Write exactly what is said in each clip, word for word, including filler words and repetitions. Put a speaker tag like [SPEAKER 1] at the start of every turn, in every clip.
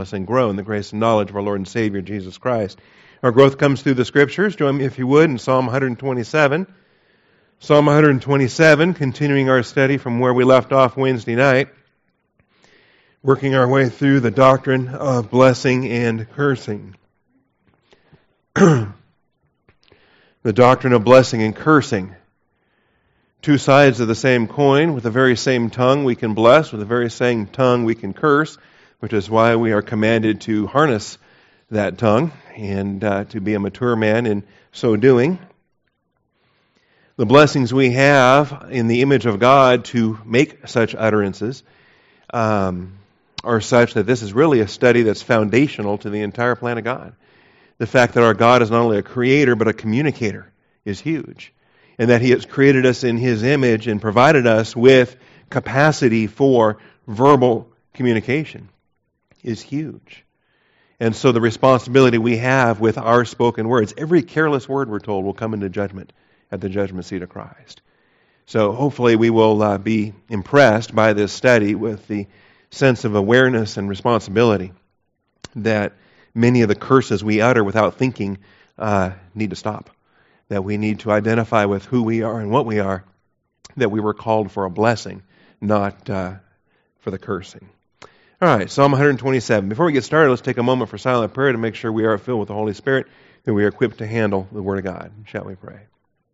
[SPEAKER 1] us and grow in the grace and knowledge of our Lord and Savior, Jesus Christ. Our growth comes through the Scriptures. Join me, if you would, in Psalm one twenty-seven. Psalm one twenty-seven, continuing our study from where we left off Wednesday night, working our way through the doctrine of blessing and cursing. The doctrine of blessing and cursing. Two sides of the same coin. With the very same tongue we can bless, with the very same tongue we can curse, which is why we are commanded to harness that tongue and uh, to be a mature man in so doing. The blessings we have in the image of God to make such utterances um, are such that this is really a study that's foundational to the entire plan of God. The fact that our God is not only a creator but a communicator is huge. And that He has created us in His image and provided us with capacity for verbal communication is huge. And so the responsibility we have with our spoken words, every careless word, we're told, will come into judgment at the judgment seat of Christ. So hopefully we will uh, be impressed by this study with the sense of awareness and responsibility that many of the curses we utter without thinking uh, need to stop. That we need to identify with who we are and what we are, that we were called for a blessing, not uh, for the cursing. All right, Psalm one twenty-seven. Before we get started, let's take a moment for silent prayer to make sure we are filled with the Holy Spirit, that we are equipped to handle the Word of God. Shall we pray?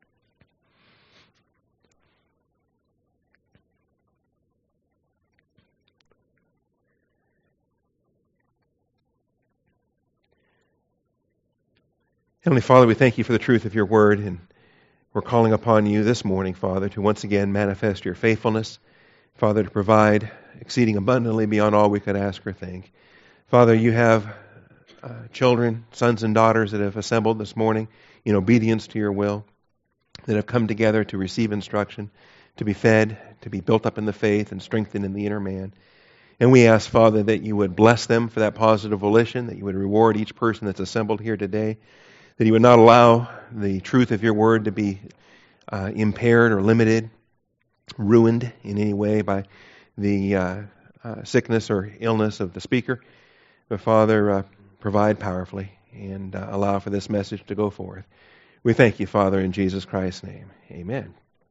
[SPEAKER 1] Heavenly Father, we thank You for the truth of Your Word, and we're calling upon You this morning, Father, to once again manifest Your faithfulness, Father, to provide exceeding abundantly beyond all we could ask or think. Father, You have uh, children, sons and daughters that have assembled this morning in obedience to Your will, that have come together to receive instruction, to be fed, to be built up in the faith and strengthened in the inner man. And we ask, Father, that You would bless them for that positive volition, that You would reward each person that's assembled here today, that You would not allow the truth of Your Word to be uh, impaired or limited, ruined in any way by the uh, uh, sickness or illness of the speaker. But Father, uh, provide powerfully and uh, allow for this message to go forth. We thank You, Father, in Jesus Christ's name. Amen.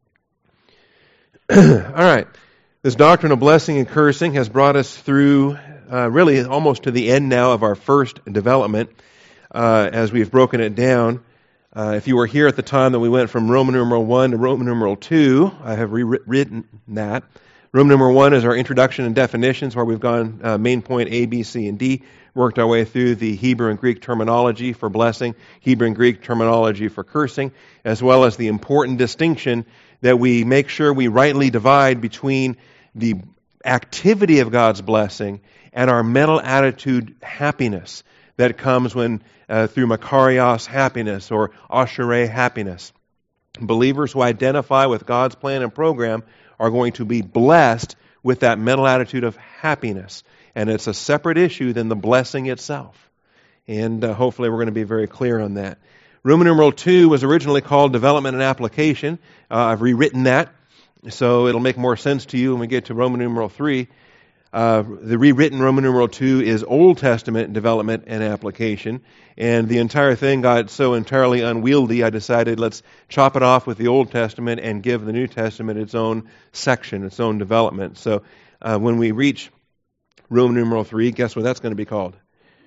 [SPEAKER 1] All right. This doctrine of blessing and cursing has brought us through uh, really almost to the end now of our first development. Uh, as we've broken it down. Uh, if you were here at the time that we went from Roman numeral one to Roman numeral two, I have rewritten that. Roman numeral one is our introduction and definitions, where we've gone uh, main point A, B, C, and D, worked our way through the Hebrew and Greek terminology for blessing, Hebrew and Greek terminology for cursing, as well as the important distinction that we make sure we rightly divide between the activity of God's blessing and our mental attitude happiness that comes when uh, through Makarios happiness or Ashereh happiness. Believers who identify with God's plan and program are going to be blessed with that mental attitude of happiness. And it's a separate issue than the blessing itself. And uh, hopefully we're going to be very clear on that. Roman numeral two was originally called development and application. Uh, I've rewritten that, so it'll make more sense to you when we get to Roman numeral three. Uh, the rewritten Roman numeral two is Old Testament development and application. And the entire thing got so entirely unwieldy, I decided let's chop it off with the Old Testament and give the New Testament its own section, its own development. So uh, when we reach Roman numeral three, guess what that's going to be called?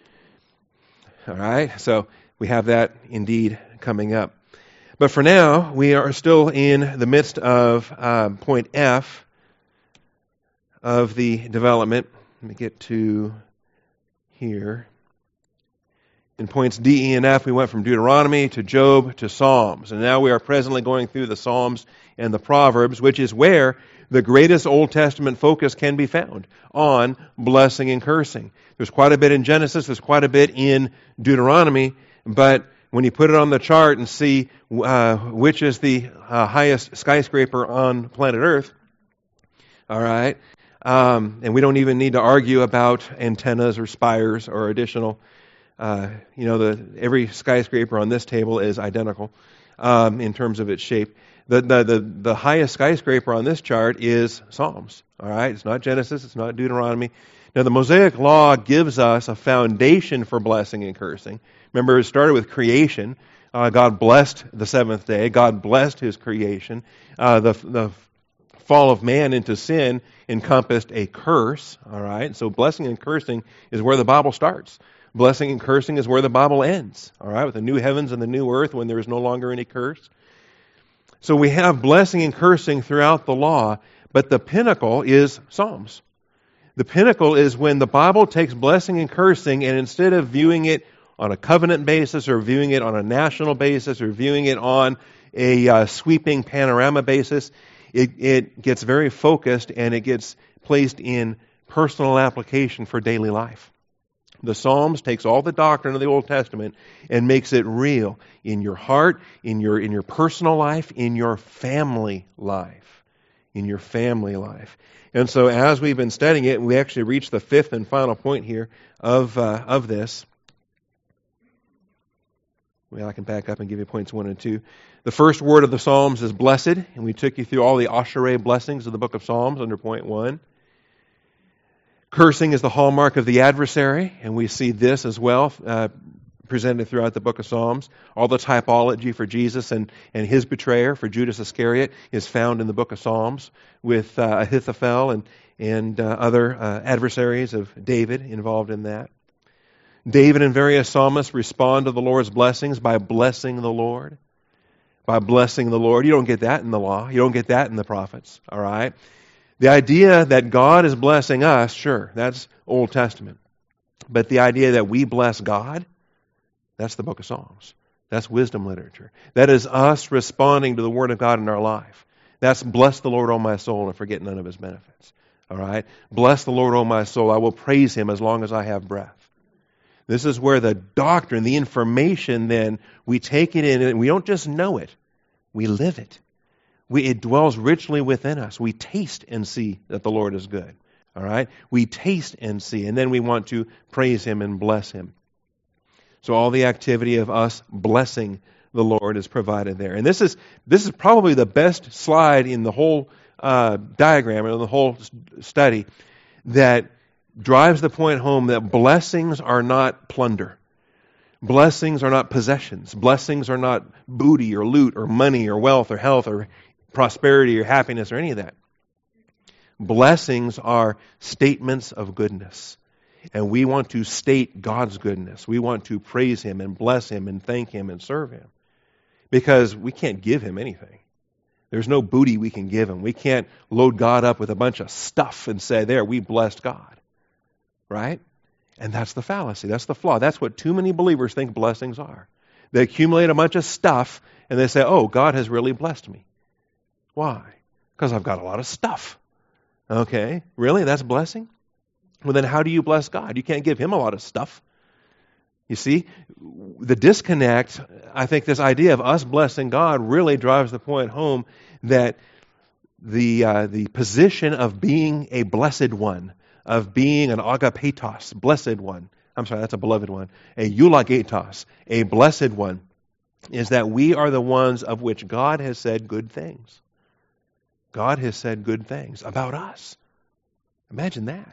[SPEAKER 1] All right, so we have that indeed coming up. But for now, we are still in the midst of uh, point F of the development. Let me get to here. In points D, E, and F, we went from Deuteronomy to Job to Psalms. And now we are presently going through the Psalms and the Proverbs, which is where the greatest Old Testament focus can be found on blessing and cursing. There's quite a bit in Genesis, there's quite a bit in Deuteronomy, but when you put it on the chart and see uh, which is the uh, highest skyscraper on planet Earth, all right, um, and we don't even need to argue about antennas or spires or additional, uh, you know, the every skyscraper on this table is identical um, in terms of its shape. The, the the the highest skyscraper on this chart is Psalms. All right, it's not Genesis, it's not Deuteronomy. Now, the Mosaic Law gives us a foundation for blessing and cursing. Remember, it started with creation. Uh, God blessed the seventh day. God blessed His creation. Uh, the, the fall of man into sin encompassed a curse. All right, so blessing and cursing is where the Bible starts. Blessing and cursing is where the Bible ends. All right, with the new heavens and the new earth, when there is no longer any curse. So we have blessing and cursing throughout the law, but the pinnacle is Psalms. The pinnacle is when the Bible takes blessing and cursing, and instead of viewing it on a covenant basis or viewing it on a national basis or viewing it on a uh, sweeping panorama basis, it, it gets very focused and it gets placed in personal application for daily life. The Psalms takes all the doctrine of the Old Testament and makes it real in your heart, in your in your personal life, in your family life. In your family life. And so as we've been studying it, we actually reached the fifth and final point here of uh, of this. Well, I can back up and give you points one and two. The first word of the Psalms is blessed, and we took you through all the Asherah blessings of the book of Psalms under point one. Cursing is the hallmark of the adversary, and we see this as well uh, presented throughout the book of Psalms. All the typology for Jesus and, and his betrayer, for Judas Iscariot, is found in the book of Psalms with uh, Ahithophel and, and uh, other uh, adversaries of David involved in that. David and various psalmists respond to the Lord's blessings by blessing the Lord. By blessing the Lord. You don't get that in the law. You don't get that in the prophets. All right? The idea that God is blessing us, sure, that's Old Testament. But the idea that we bless God, that's the book of Psalms. That's wisdom literature. That is us responding to the Word of God in our life. That's bless the Lord, O my soul, and forget none of His benefits. All right? Bless the Lord, O my soul. I will praise Him as long as I have breath. This is where the doctrine, the information, then, we take it in and we don't just know it. We live it. We, it dwells richly within us. We taste and see that the Lord is good. All right? We taste and see, and then we want to praise Him and bless Him. So all the activity of us blessing the Lord is provided there. And this is this is probably the best slide in the whole uh, diagram, or the whole study, that drives the point home that blessings are not plunder. Blessings are not possessions. Blessings are not booty or loot or money or wealth or health or prosperity or happiness or any of that. Blessings are statements of goodness. And we want to state God's goodness. We want to praise Him and bless Him and thank Him and serve Him. Because we can't give Him anything. There's no booty we can give Him. We can't load God up with a bunch of stuff and say, there, we blessed God. Right? And that's the fallacy. That's the flaw. That's what too many believers think blessings are. They accumulate a bunch of stuff and they say, oh, God has really blessed me. Why? Because I've got a lot of stuff. Okay, really? That's blessing? Well, then how do you bless God? You can't give Him a lot of stuff. You see, the disconnect, I think this idea of us blessing God really drives the point home that the uh, the position of being a blessed one, of being an agapetos, blessed one, I'm sorry, that's a beloved one, a eulogetos, a blessed one, is that we are the ones of which God has said good things. God has said good things about us. Imagine that.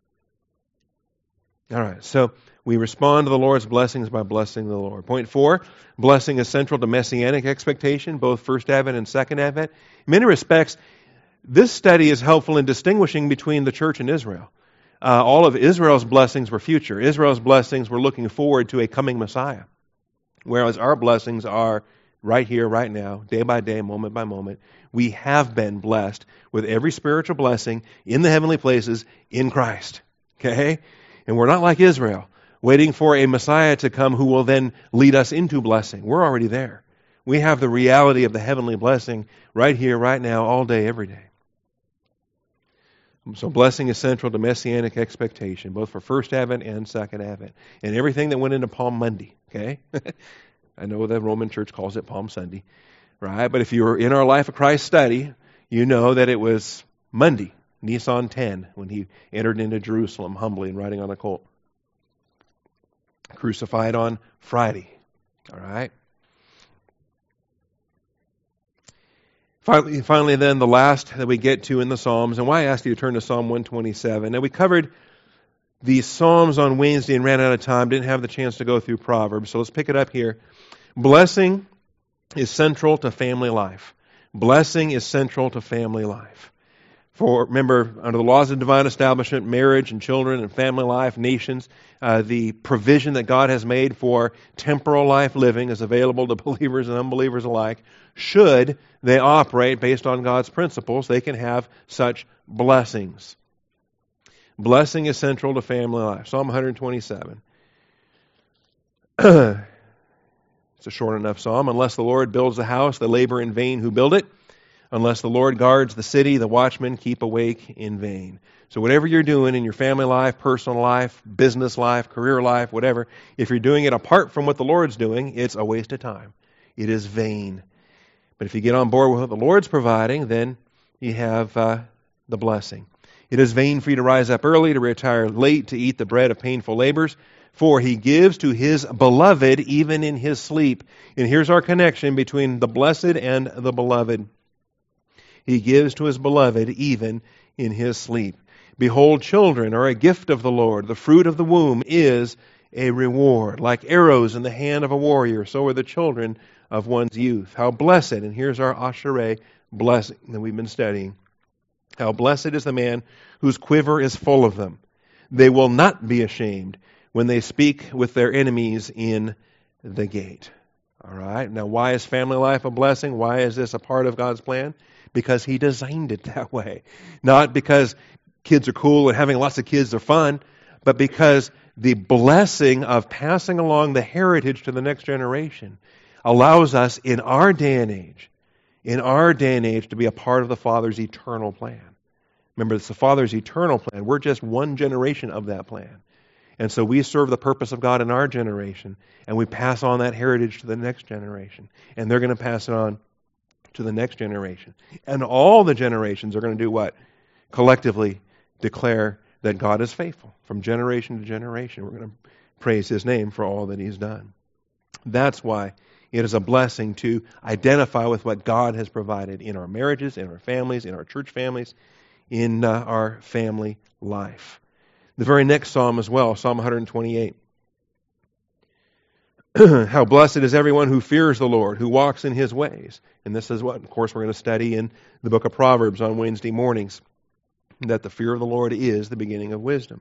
[SPEAKER 1] All right, so we respond to the Lord's blessings by blessing the Lord. Point four, blessing is central to Messianic expectation, both First Advent and Second Advent. In many respects, this study is helpful in distinguishing between the church and Israel. Uh, all of Israel's blessings were future. Israel's blessings were looking forward to a coming Messiah, whereas our blessings are right here, right now, day by day, moment by moment. We have been blessed with every spiritual blessing in the heavenly places in Christ. Okay? And we're not like Israel, waiting for a Messiah to come who will then lead us into blessing. We're already there. We have the reality of the heavenly blessing right here, right now, all day, every day. So blessing is central to Messianic expectation, both for First Advent and Second Advent. And everything that went into Palm Monday, okay? I know the Roman Church calls it Palm Sunday, right? But if you were in our Life of Christ study, you know that it was Monday, Nisan ten, when He entered into Jerusalem humbly and riding on a colt. Crucified on Friday, all right? Finally, finally, then, the last that we get to in the Psalms, and why I asked you to turn to Psalm one twenty-seven. Now, we covered the Psalms on Wednesday and ran out of time, didn't have the chance to go through Proverbs, so let's pick it up here. Blessing is central to family life. Blessing is central to family life. For, remember, under the laws of divine establishment, marriage and children and family life, nations, uh, the provision that God has made for temporal life living is available to believers and unbelievers alike. Should they operate based on God's principles, they can have such blessings. Blessing is central to family life. Psalm one twenty-seven. It's a short enough psalm. Unless the Lord builds a house, they labor in vain who build it. Unless the Lord guards the city, the watchmen keep awake in vain. So whatever you're doing in your family life, personal life, business life, career life, whatever, if you're doing it apart from what the Lord's doing, it's a waste of time. It is vain. But if you get on board with what the Lord's providing, then you have uh, the blessing. It is vain for you to rise up early, to retire late, to eat the bread of painful labors, for he gives to his beloved even in his sleep. And here's our connection between the blessed and the beloved. He gives to his beloved even in his sleep. Behold, children are a gift of the Lord. The fruit of the womb is a reward. Like arrows in the hand of a warrior, so are the children of one's youth. How blessed, and here's our Ashereh blessing that we've been studying. How blessed is the man whose quiver is full of them. They will not be ashamed when they speak with their enemies in the gate. All right. Now, why is family life a blessing? Why is this a part of God's plan? Because He designed it that way. Not because kids are cool and having lots of kids are fun, but because the blessing of passing along the heritage to the next generation allows us in our day and age, in our day and age, to be a part of the Father's eternal plan. Remember, it's the Father's eternal plan. We're just one generation of that plan. And so we serve the purpose of God in our generation, and we pass on that heritage to the next generation. And they're going to pass it on to the next generation. And all the generations are going to do what? Collectively declare that God is faithful. From generation to generation, we're going to praise His name for all that He's done. That's why it is a blessing to identify with what God has provided in our marriages, in our families, in our church families, in uh, our family life. The very next psalm as well, Psalm one twenty-eight. How blessed is everyone who fears the Lord, who walks in His ways. And this is what, of course, we're going to study in the book of Proverbs on Wednesday mornings, that the fear of the Lord is the beginning of wisdom.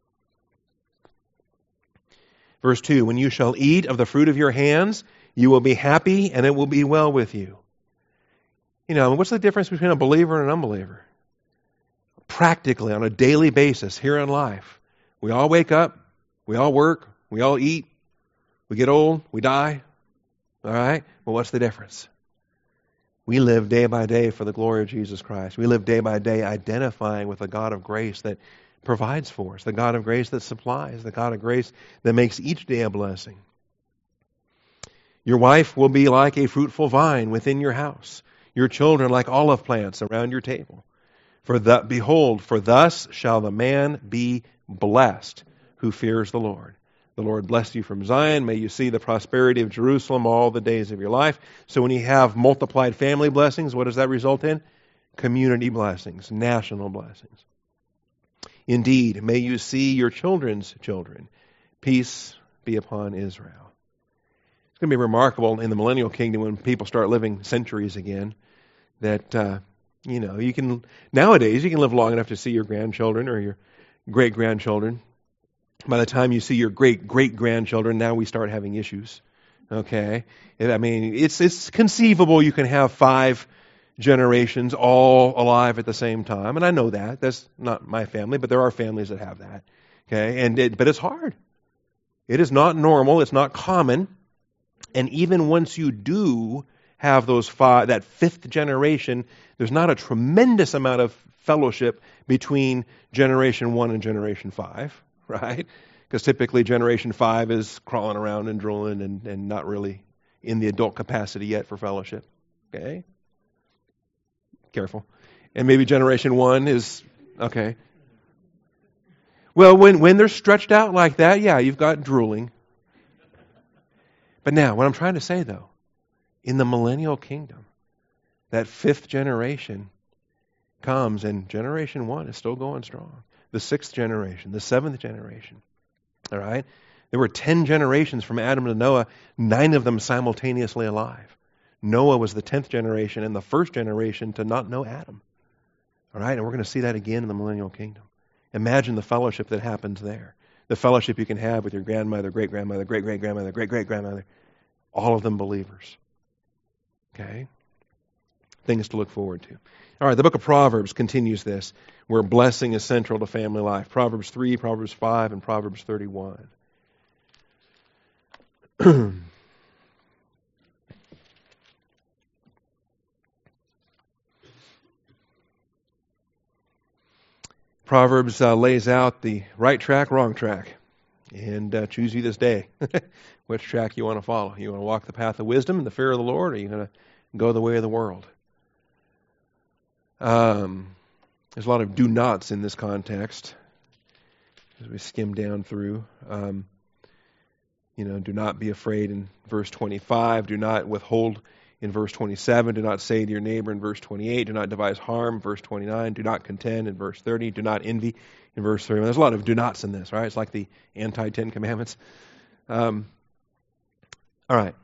[SPEAKER 1] Verse two, when you shall eat of the fruit of your hands, you will be happy and it will be well with you. You know, what's the difference between a believer and an unbeliever? Practically, on a daily basis, here in life, we all wake up, we all work, we all eat, we get old, we die. All right? Well, what's the difference? We live day by day for the glory of Jesus Christ. We live day by day identifying with the God of grace that provides for us, the God of grace that supplies, the God of grace that makes each day a blessing. Your wife will be like a fruitful vine within your house, your children like olive plants around your table. For the, behold, for thus shall the man be blessed who fears the Lord. The Lord bless you from Zion. May you see the prosperity of Jerusalem all the days of your life. So when you have multiplied family blessings, what does that result in? Community blessings, national blessings. Indeed, may you see your children's children. Peace be upon Israel. It's going to be remarkable in the millennial kingdom when people start living centuries again that... Uh, You know, you can, nowadays, you can live long enough to see your grandchildren or your great-grandchildren. By the time you see your great-great-grandchildren, now we start having issues. Okay? I mean, it's it's conceivable you can have five generations all alive at the same time. And I know that. That's not my family, but there are families that have that. Okay? And it, but it's hard. It is not normal. It's not common. And even once you do have those five, that fifth generation, there's not a tremendous amount of fellowship between generation one and generation five, right? Because typically generation five is crawling around and drooling and, and not really in the adult capacity yet for fellowship. Okay? Careful. And maybe generation one is, okay. Well, when, when they're stretched out like that, yeah, you've got drooling. But now, what I'm trying to say though, in the millennial kingdom, that fifth generation comes and generation one is still going strong. the sixth generation, the seventh generation. All right? There were ten generations from Adam to Noah, nine of them simultaneously alive. Noah was the tenth generation and the first generation to not know Adam. All right? And we're going to see that again in the millennial kingdom. Imagine the fellowship that happens there. The fellowship you can have with your grandmother, great-grandmother, great-great-grandmother, great-great-grandmother, all of them believers. Okay? Things to look forward to. All right, the book of Proverbs continues this, where blessing is central to family life. Proverbs three, Proverbs five, and Proverbs thirty-one. Proverbs uh, lays out the right track, wrong track. And uh, choose you this day which track you want to follow. You want to walk the path of wisdom and the fear of the Lord, or are you going to go the way of the world? Um, there's a lot of do nots in this context as we skim down through. Um, you know, do not be afraid in verse twenty-five. Do not withhold in verse twenty-seven. Do not say to your neighbor in verse twenty-eight. Do not devise harm, verse twenty-nine. Do not contend in verse thirty. Do not envy in verse thirty-one. There's a lot of do nots in this, right? It's like the anti-Ten Commandments. Um, all right.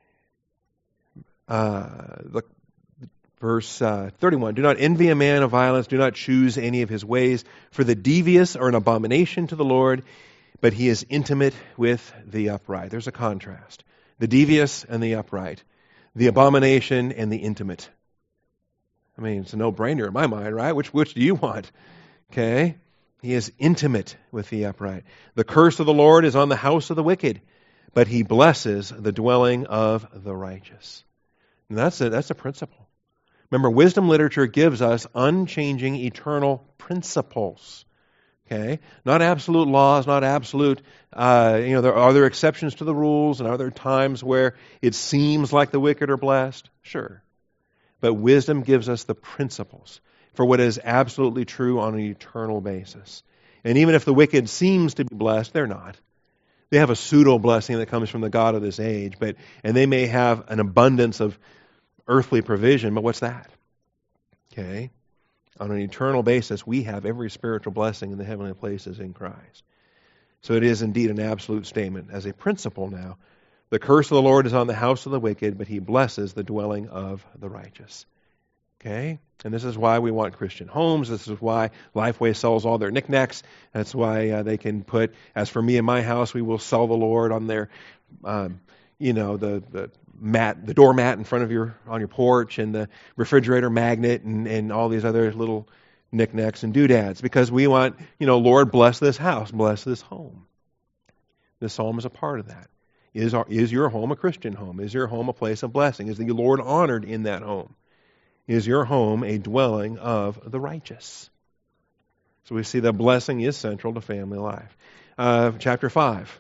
[SPEAKER 1] Uh, look, verse uh, thirty-one. Do not envy a man of violence. Do not choose any of his ways. For the devious are an abomination to the Lord, but he is intimate with the upright. There's a contrast. The devious and the upright. The abomination and the intimate. I mean, it's a no-brainer in my mind, right? Which which do you want? Okay? He is intimate with the upright. The curse of the Lord is on the house of the wicked, but he blesses the dwelling of the righteous. And that's a, that's a principle. Remember, wisdom literature gives us unchanging eternal principles. Okay? Not absolute laws, not absolute, uh, you know, there, are there exceptions to the rules, and are there times where it seems like the wicked are blessed? Sure. But wisdom gives us the principles for what is absolutely true on an eternal basis. And even if the wicked seems to be blessed, they're not. They have a pseudo-blessing that comes from the God of this age, but and they may have an abundance of earthly provision, but what's that? Okay? On an eternal basis, we have every spiritual blessing in the heavenly places in Christ. So it is indeed an absolute statement. As a principle now, the curse of the Lord is on the house of the wicked, but he blesses the dwelling of the righteous. Okay? And this is why we want Christian homes. This is why Lifeway sells all their knickknacks. That's why uh, they can put, as for me and my house, we will sell the Lord on their, um, you know, the, the mat, the doormat in front of your, on your porch, and the refrigerator magnet, and, and all these other little knickknacks and doodads. Because we want, you know, Lord, bless this house, bless this home. This psalm is a part of that. Is, our, is your home a Christian home? Is your home a place of blessing? Is the Lord honored in that home? Is your home a dwelling of the righteous? So we see that blessing is central to family life. Uh, chapter five.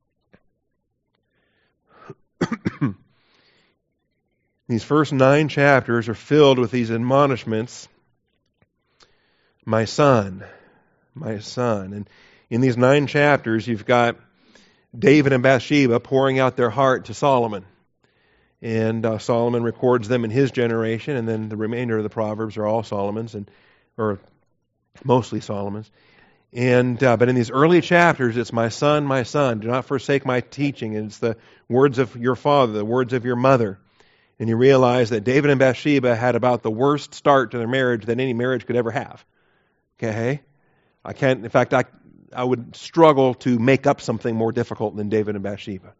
[SPEAKER 1] These first nine chapters are filled with these admonishments. My son, my son. And in these nine chapters, you've got David and Bathsheba pouring out their heart to Solomon. And uh, Solomon records them in his generation, and then the remainder of the Proverbs are all Solomon's, and or mostly Solomon's. And uh, but in these early chapters, it's my son, my son, do not forsake my teaching. And it's the words of your father, the words of your mother. And you realize that David and Bathsheba had about the worst start to their marriage that any marriage could ever have. Okay? I can't, in fact, I, I would struggle to make up something more difficult than David and Bathsheba.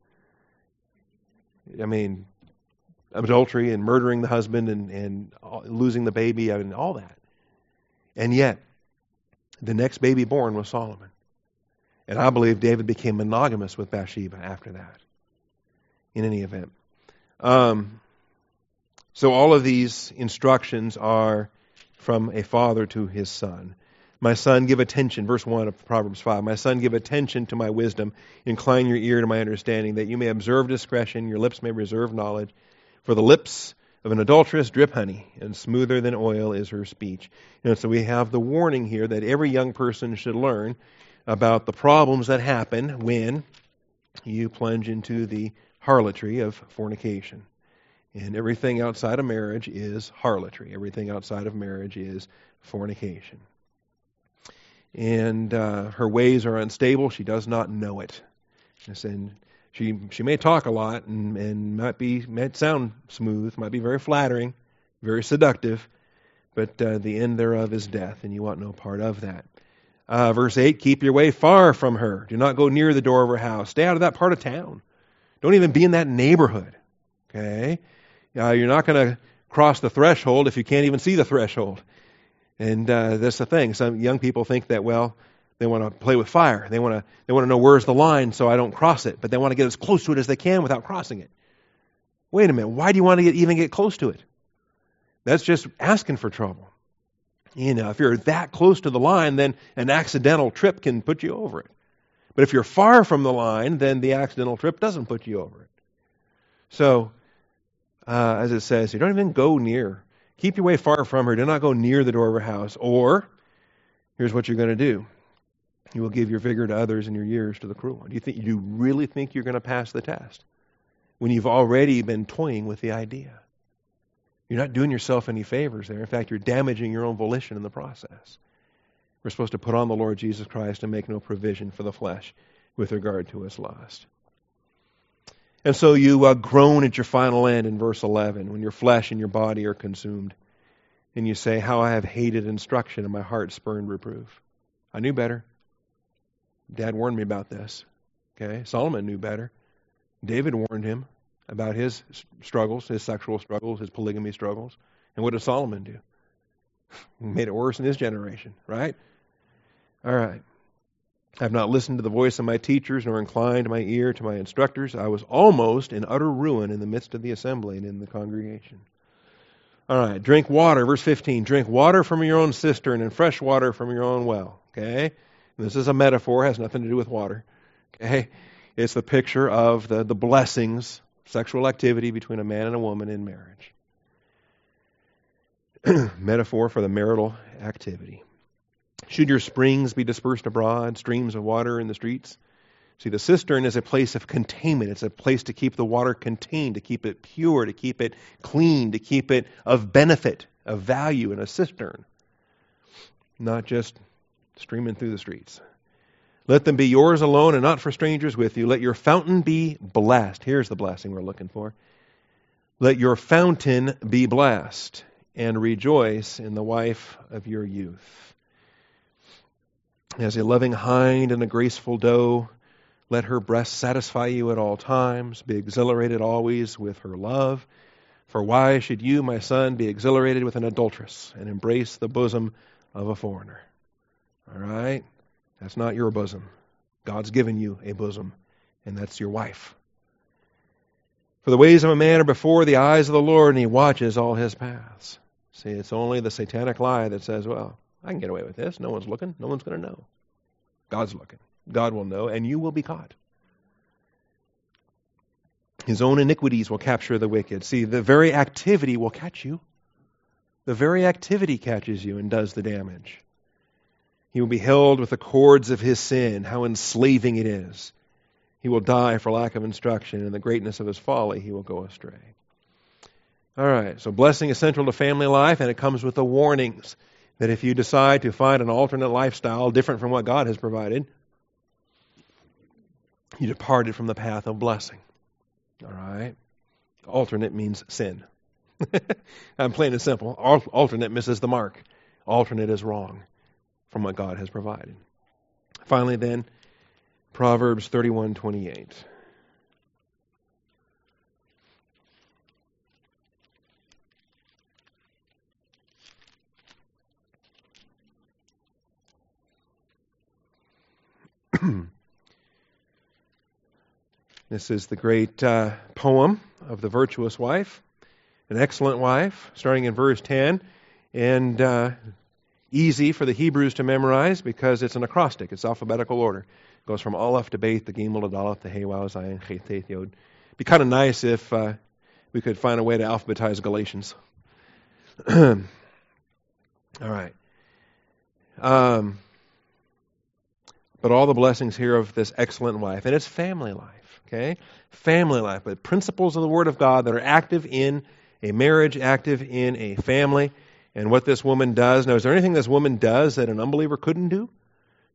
[SPEAKER 1] I mean, adultery and murdering the husband and, and losing the baby and all that. And yet, the next baby born was Solomon. And I believe David became monogamous with Bathsheba after that. In any event. Um, so all of these instructions are from a father to his son. My son, give attention, verse one of Proverbs five. My son, give attention to my wisdom. Incline your ear to my understanding, that you may observe discretion, your lips may reserve knowledge. For the lips of an adulteress drip honey, and smoother than oil is her speech. And so we have the warning here that every young person should learn about the problems that happen when you plunge into the harlotry of fornication. And everything outside of marriage is harlotry. Everything outside of marriage is fornication. and uh, her ways are unstable. She does not know it. And she she may talk a lot and, and might be might sound smooth, might be very flattering, very seductive, but uh, the end thereof is death, and you want no part of that. Uh, verse eight, keep your way far from her. Do not go near the door of her house. Stay out of that part of town. Don't even be in that neighborhood. Okay? Uh, you're not going to cross the threshold if you can't even see the threshold. And uh, that's the thing. Some young people think that, well, they want to play with fire. They want to they want to know where's the line so I don't cross it. But they want to get as close to it as they can without crossing it. Wait a minute. Why do you want to get, even get close to it? That's just asking for trouble. You know, if you're that close to the line, then an accidental trip can put you over it. But if you're far from the line, then the accidental trip doesn't put you over it. So, uh, as it says, you don't even go near. Keep your way far from her. Do not go near the door of her house. Or, here's what you're going to do. You will give your vigor to others and your years to the cruel one. Do you think, you really think you're going to pass the test when you've already been toying with the idea? You're not doing yourself any favors there. In fact, you're damaging your own volition in the process. We're supposed to put on the Lord Jesus Christ and make no provision for the flesh with regard to its lust. And so you uh, groan at your final end in verse eleven, when your flesh and your body are consumed. And you say, how I have hated instruction and my heart spurned reproof. I knew better. Dad warned me about this. Okay, Solomon knew better. David warned him about his struggles, his sexual struggles, his polygamy struggles. And what did Solomon do? He made it worse in his generation, right? All right. I have not listened to the voice of my teachers, nor inclined my ear to my instructors. I was almost in utter ruin in the midst of the assembly and in the congregation. All right, drink water, verse fifteen. Drink water from your own cistern and fresh water from your own well. Okay? And this is a metaphor, has nothing to do with water. Okay? It's the picture of the, the blessings, sexual activity between a man and a woman in marriage. Metaphor for the marital activity. Should your springs be dispersed abroad, streams of water in the streets? See, the cistern is a place of containment. It's a place to keep the water contained, to keep it pure, to keep it clean, to keep it of benefit, of value in a cistern. Not just streaming through the streets. Let them be yours alone and not for strangers with you. Let your fountain be blessed. Here's the blessing we're looking for. Let your fountain be blessed, and rejoice in the wife of your youth. As a loving hind and a graceful doe, let her breast satisfy you at all times. Be exhilarated always with her love. For why should you, my son, be exhilarated with an adulteress and embrace the bosom of a foreigner? All right? That's not your bosom. God's given you a bosom, and that's your wife. For the ways of a man are before the eyes of the Lord, and he watches all his paths. See, it's only the satanic lie that says, well, I can get away with this. No one's looking. No one's going to know. God's looking. God will know, and you will be caught. His own iniquities will capture the wicked. See, the very activity will catch you. The very activity catches you and does the damage. He will be held with the cords of his sin. How enslaving it is. He will die for lack of instruction. In the greatness of his folly, he will go astray. All right, so blessing is central to family life, and it comes with the warnings that if you decide to find an alternate lifestyle different from what God has provided, you departed from the path of blessing. All right? Alternate means sin. I'm plain and simple. Alternate misses the mark. Alternate is wrong from what God has provided. Finally then, Proverbs thirty-one twenty-eight. This is the great uh, poem of the virtuous wife, an excellent wife, starting in verse ten, and uh, easy for the Hebrews to memorize because it's an acrostic. It's alphabetical order. It goes from Aleph to Beth to Gimel to Dalet to Hey, Waw, Zayin, Chet, Thet, Yod. It'd be kind of nice if uh, we could find a way to alphabetize Galatians. All right. Um, but all the blessings here of this excellent wife, and it's family life, okay? Family life, but principles of the Word of God that are active in a marriage, active in a family. And what this woman does, now is there anything this woman does that an unbeliever couldn't do?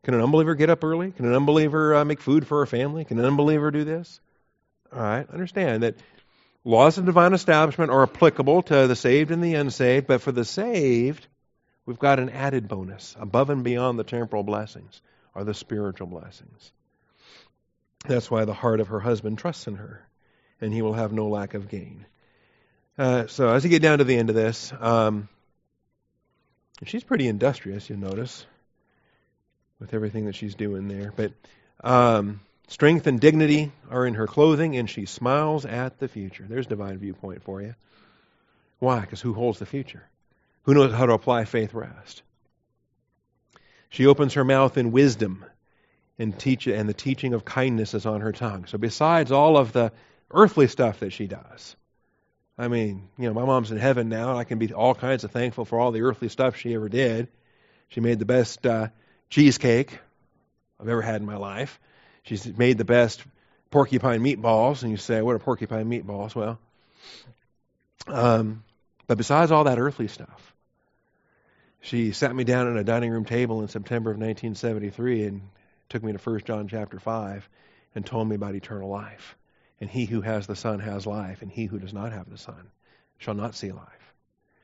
[SPEAKER 1] Can an unbeliever get up early? Can an unbeliever uh, make food for her family? Can an unbeliever do this? All right, understand that laws of divine establishment are applicable to the saved and the unsaved, but for the saved, we've got an added bonus. Above and beyond the temporal blessings are the spiritual blessings. That's why the heart of her husband trusts in her, and he will have no lack of gain. Uh, so as you get down to the end of this, um, she's pretty industrious, you'll notice, with everything that she's doing there. But um, strength and dignity are in her clothing, and she smiles at the future. There's divine viewpoint for you. Why? Because who holds the future? Who knows how to apply faith rest? She opens her mouth in wisdom, and teach, and the teaching of kindness is on her tongue. So besides all of the earthly stuff that she does, I mean, you know, my mom's in heaven now, and I can be all kinds of thankful for all the earthly stuff she ever did. She made the best uh, cheesecake I've ever had in my life. She's made the best porcupine meatballs, and you say, what are porcupine meatballs? Well, um, but besides all that earthly stuff, she sat me down at a dining room table in September of nineteen seventy-three and took me to First John chapter five and told me about eternal life. And he who has the Son has life, and he who does not have the Son shall not see life.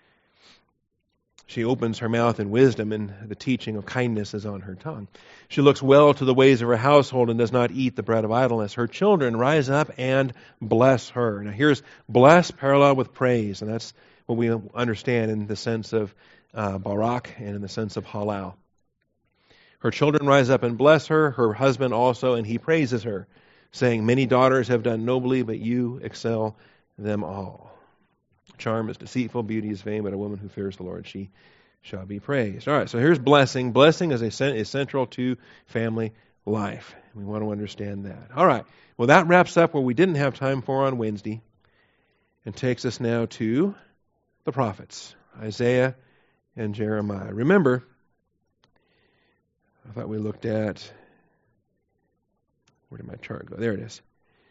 [SPEAKER 1] She opens her mouth in wisdom, and the teaching of kindness is on her tongue. She looks well to the ways of her household and does not eat the bread of idleness. Her children rise up and bless her. Now here's bless parallel with praise, and that's what we understand in the sense of uh, barak and in the sense of halal. Her children rise up and bless her, her husband also, and he praises her, saying, many daughters have done nobly, but you excel them all. Charm is deceitful, beauty is vain, but a woman who fears the Lord, she shall be praised. All right, so here's blessing. Blessing is, a, is central to family life. We want to understand that. All right, well, that wraps up what we didn't have time for on Wednesday and takes us now to the prophets, Isaiah and Jeremiah. Remember, I thought we looked at, where did my chart go? There it is.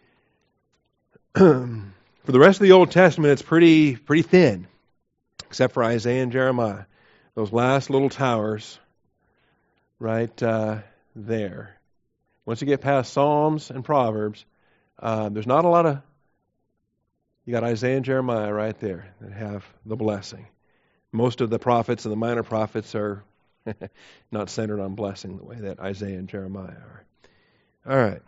[SPEAKER 1] For the rest of the Old Testament, it's pretty pretty thin, except for Isaiah and Jeremiah. Those last little towers right uh, there. Once you get past Psalms and Proverbs, uh, there's not a lot of, you got Isaiah and Jeremiah right there that have the blessing. Most of the prophets and the minor prophets are not centered on blessing the way that Isaiah and Jeremiah are. All right.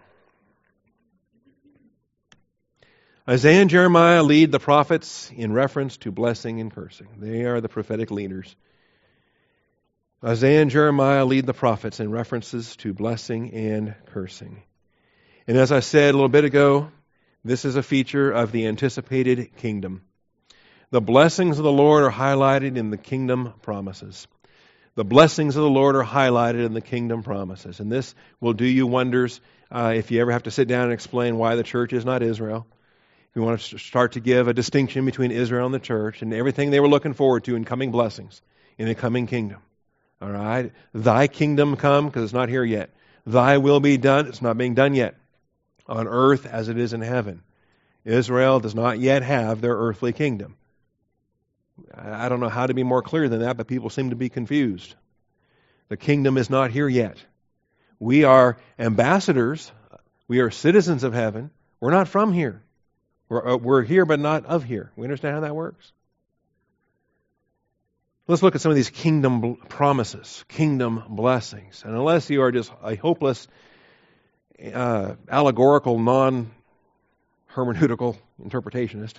[SPEAKER 1] Isaiah and Jeremiah lead the prophets in reference to blessing and cursing. They are the prophetic leaders. Isaiah and Jeremiah lead the prophets in references to blessing and cursing. And as I said a little bit ago, this is a feature of the anticipated kingdom. The blessings of the Lord are highlighted in the kingdom promises. The blessings of the Lord are highlighted in the kingdom promises. And this will do you wonders uh, if you ever have to sit down and explain why the church is not Israel. If you want to start to give a distinction between Israel and the church and everything they were looking forward to in coming blessings, in the coming kingdom. All right? Thy kingdom come, because it's not here yet. Thy will be done. It's not being done yet. On earth as it is in heaven. Israel does not yet have their earthly kingdom. I don't know how to be more clear than that, but people seem to be confused. The kingdom is not here yet. We are ambassadors. We are citizens of heaven. We're not from here. We're, uh, we're here, but not of here. We understand how that works? Let's look at some of these kingdom bl- promises, kingdom blessings. And unless you are just a hopeless, uh, allegorical, non-hermeneutical interpretationist,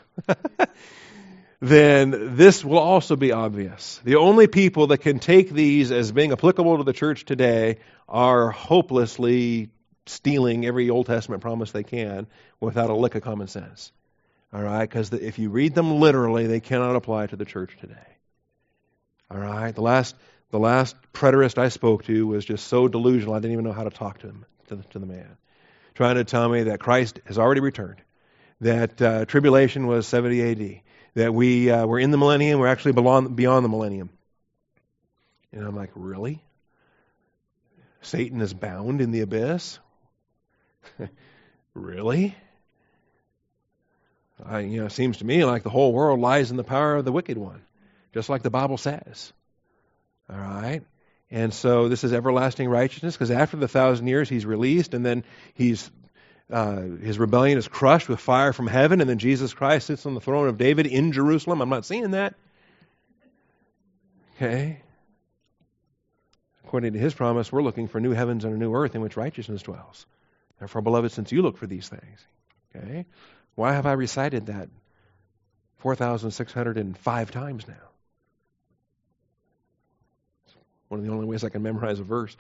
[SPEAKER 1] then this will also be obvious. The only people that can take these as being applicable to the church today are hopelessly stealing every Old Testament promise they can without a lick of common sense. All right? Because if you read them literally, they cannot apply to the church today. All right? The last the last preterist I spoke to was just so delusional I didn't even know how to talk to him, to the, to the man. Trying to tell me that Christ has already returned. That uh, tribulation was seventy A D. That we uh, we're in the millennium, we're actually beyond, beyond the millennium. And I'm like, really? Satan is bound in the abyss? Really? I, you know, it seems to me like the whole world lies in the power of the wicked one, just like the Bible says. All right? And so this is everlasting righteousness, because after the thousand years he's released, and then he's uh, his rebellion is crushed with fire from heaven, and then Jesus Christ sits on the throne of David in Jerusalem. I'm not seeing that. Okay? According to his promise, we're looking for new heavens and a new earth in which righteousness dwells. Therefore, beloved, since you look for these things, okay, why have I recited that four thousand six hundred five times now? One of the only ways I can memorize a verse.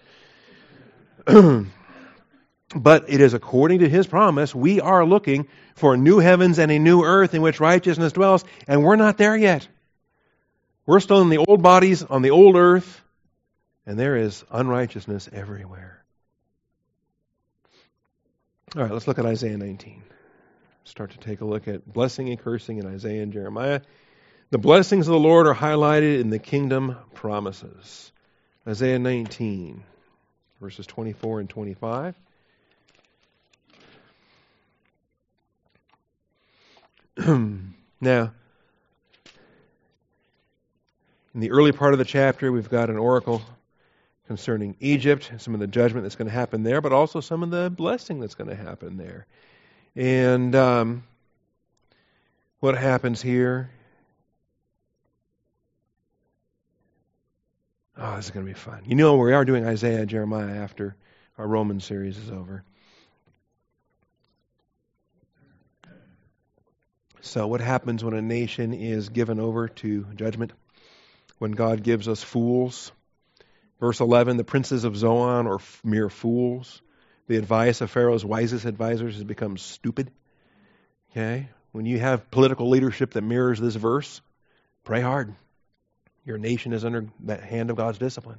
[SPEAKER 1] But it is according to his promise, we are looking for new heavens and a new earth in which righteousness dwells, and we're not there yet. We're still in the old bodies on the old earth, and there is unrighteousness everywhere. All right, let's look at Isaiah nineteen. Start to take a look at blessing and cursing in Isaiah and Jeremiah. The blessings of the Lord are highlighted in the kingdom promises. Isaiah nineteen, verses twenty-four and twenty-five. Now, in the early part of the chapter, we've got an oracle concerning Egypt, and some of the judgment that's going to happen there, but also some of the blessing that's going to happen there. And um, what happens here? Oh, this is going to be fun. You know, we are doing Isaiah and Jeremiah after our Roman series is over. So what happens when a nation is given over to judgment? When God gives us fools? Verse eleven, the princes of Zoan are mere fools. The advice of Pharaoh's wisest advisors has become stupid. Okay? When you have political leadership that mirrors this verse, pray hard. Your nation is under the hand of God's discipline.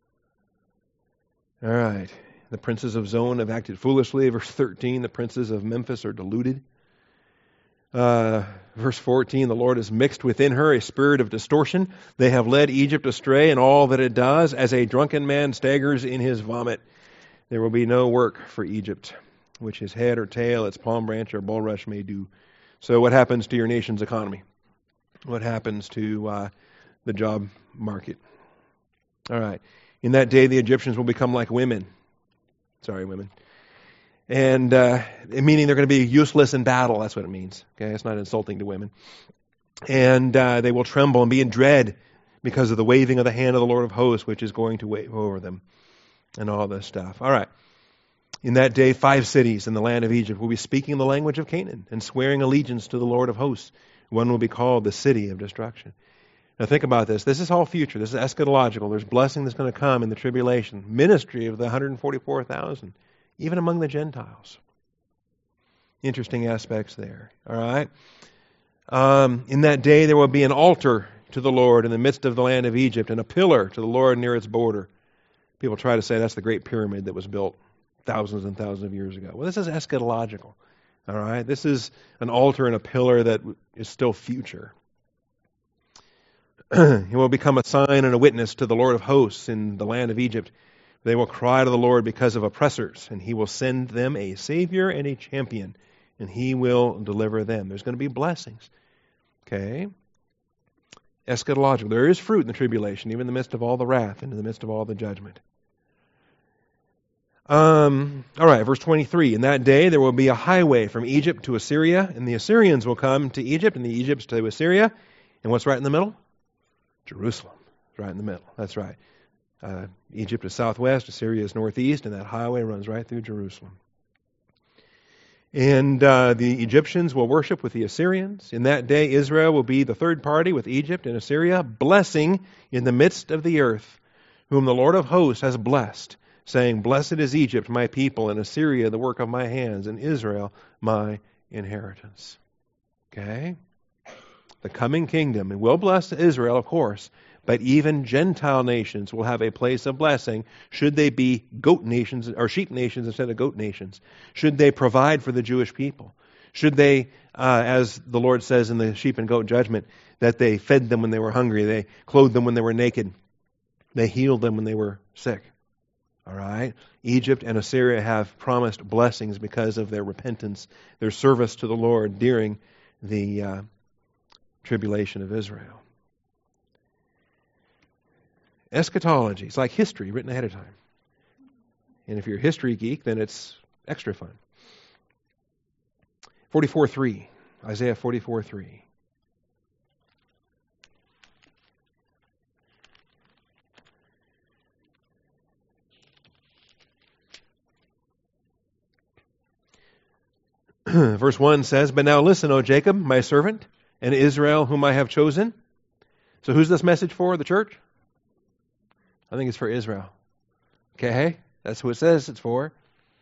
[SPEAKER 1] All right. The princes of Zoan have acted foolishly. Verse thirteen, the princes of Memphis are deluded. Uh, verse fourteen, the Lord has mixed within her a spirit of distortion. They have led Egypt astray in all that it does, as a drunken man staggers in his vomit. There will be no work for Egypt, which his head or tail, its palm branch or bulrush may do. So what happens to your nation's economy? What happens to uh, the job market? All right. In that day, the Egyptians will become like women. Sorry, women. And uh, meaning they're going to be useless in battle. That's what it means. Okay, it's not insulting to women. And uh, they will tremble and be in dread because of the waving of the hand of the Lord of hosts, which is going to wave over them, and all this stuff. All right. In that day, five cities in the land of Egypt will be speaking the language of Canaan and swearing allegiance to the Lord of hosts. One will be called the city of destruction. Now think about this. This is all future. This is eschatological. There's blessing that's going to come in the tribulation. Ministry of the one hundred forty-four thousand. Even among the Gentiles. Interesting aspects there. All right. Um, in that day there will be an altar to the Lord in the midst of the land of Egypt, and a pillar to the Lord near its border. People try to say that's the great pyramid that was built thousands and thousands of years ago. Well, this is eschatological. All right. This is an altar and a pillar that is still future. It will become a sign and a witness to the Lord of hosts in the land of Egypt. They will cry to the Lord because of oppressors, and he will send them a Savior and a champion, and he will deliver them. There's going to be blessings. Okay? Eschatological. There is fruit in the tribulation, even in the midst of all the wrath and in the midst of all the judgment. Um, all right, verse twenty-three. In that day there will be a highway from Egypt to Assyria, and the Assyrians will come to Egypt, and the Egypts to Assyria. And what's right in the middle? Jerusalem. Right in the middle. That's right. Uh, Egypt is southwest, Assyria is northeast, and that highway runs right through Jerusalem. And uh, the Egyptians will worship with the Assyrians. In that day, Israel will be the third party with Egypt and Assyria, blessing in the midst of the earth, whom the Lord of hosts has blessed, saying, Blessed is Egypt, my people, and Assyria, the work of my hands, and Israel, my inheritance. Okay? The coming kingdom, it will bless Israel, of course, but even Gentile nations will have a place of blessing should they be goat nations or sheep nations instead of goat nations. Should they provide for the Jewish people. Should they, uh, as the Lord says in the sheep and goat judgment, that they fed them when they were hungry, they clothed them when they were naked, they healed them when they were sick. All right? Egypt and Assyria have promised blessings because of their repentance, their service to the Lord during the uh, tribulation of Israel. Eschatology. It's like history written ahead of time. And if you're a history geek, then it's extra fun. forty-four three. Isaiah forty-four three. Verse one says, "But now listen, O Jacob, my servant, and Israel, whom I have chosen." So who's this message for? The church? I think it's for Israel. Okay? That's who it says it's for.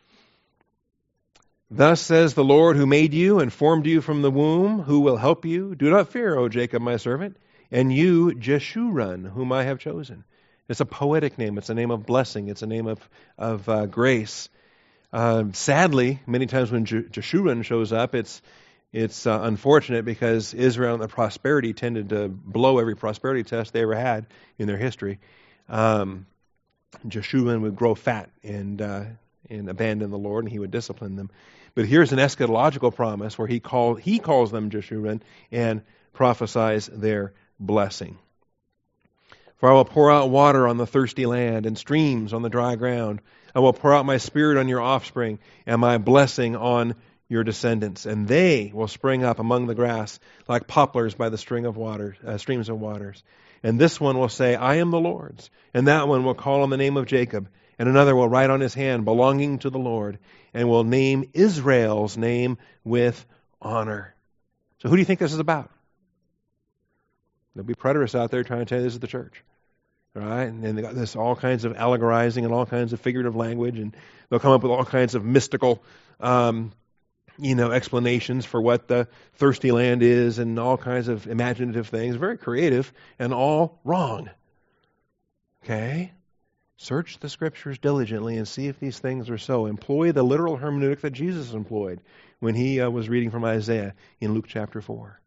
[SPEAKER 1] "Thus says the Lord who made you and formed you from the womb, who will help you. Do not fear, O Jacob, my servant, and you, Jeshurun, whom I have chosen." It's a poetic name. It's a name of blessing. It's a name of, of uh, grace. Uh, sadly, many times when Je- Jeshurun shows up, it's it's uh, unfortunate because Israel and the prosperity tended to blow every prosperity test they ever had in their history. Um, Jeshurun would grow fat and uh, and abandon the Lord, and He would discipline them. But here's an eschatological promise where He call He calls them Jeshurun and prophesies their blessing. "For I will pour out water on the thirsty land and streams on the dry ground. I will pour out my spirit on your offspring and my blessing on your descendants, and they will spring up among the grass like poplars by the string of water, uh, streams of waters. And this one will say, I am the Lord's, and that one will call on the name of Jacob, and another will write on his hand, belonging to the Lord, and will name Israel's name with honor." So who do you think this is about? There'll be preterists out there trying to tell you this is the church. Right? And they got this all kinds of allegorizing and all kinds of figurative language, and they'll come up with all kinds of mystical um, you know, explanations for what the thirsty land is and all kinds of imaginative things. Very creative and all wrong. Okay? Search the Scriptures diligently and see if these things are so. Employ the literal hermeneutic that Jesus employed when he uh, was reading from Isaiah in Luke chapter four.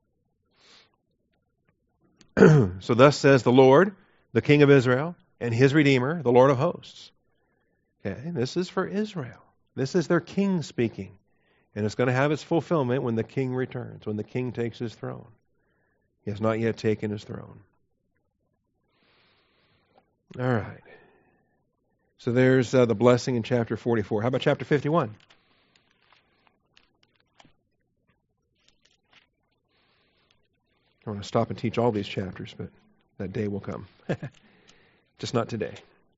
[SPEAKER 1] "So thus says the Lord, the King of Israel, and His Redeemer, the Lord of hosts." Okay, this is for Israel. This is their king speaking. And it's going to have its fulfillment when the king returns, when the king takes his throne. He has not yet taken his throne. All right. So there's uh, the blessing in chapter forty-four. How about chapter fifty-one? I want to stop and teach all these chapters, but that day will come. Just not today.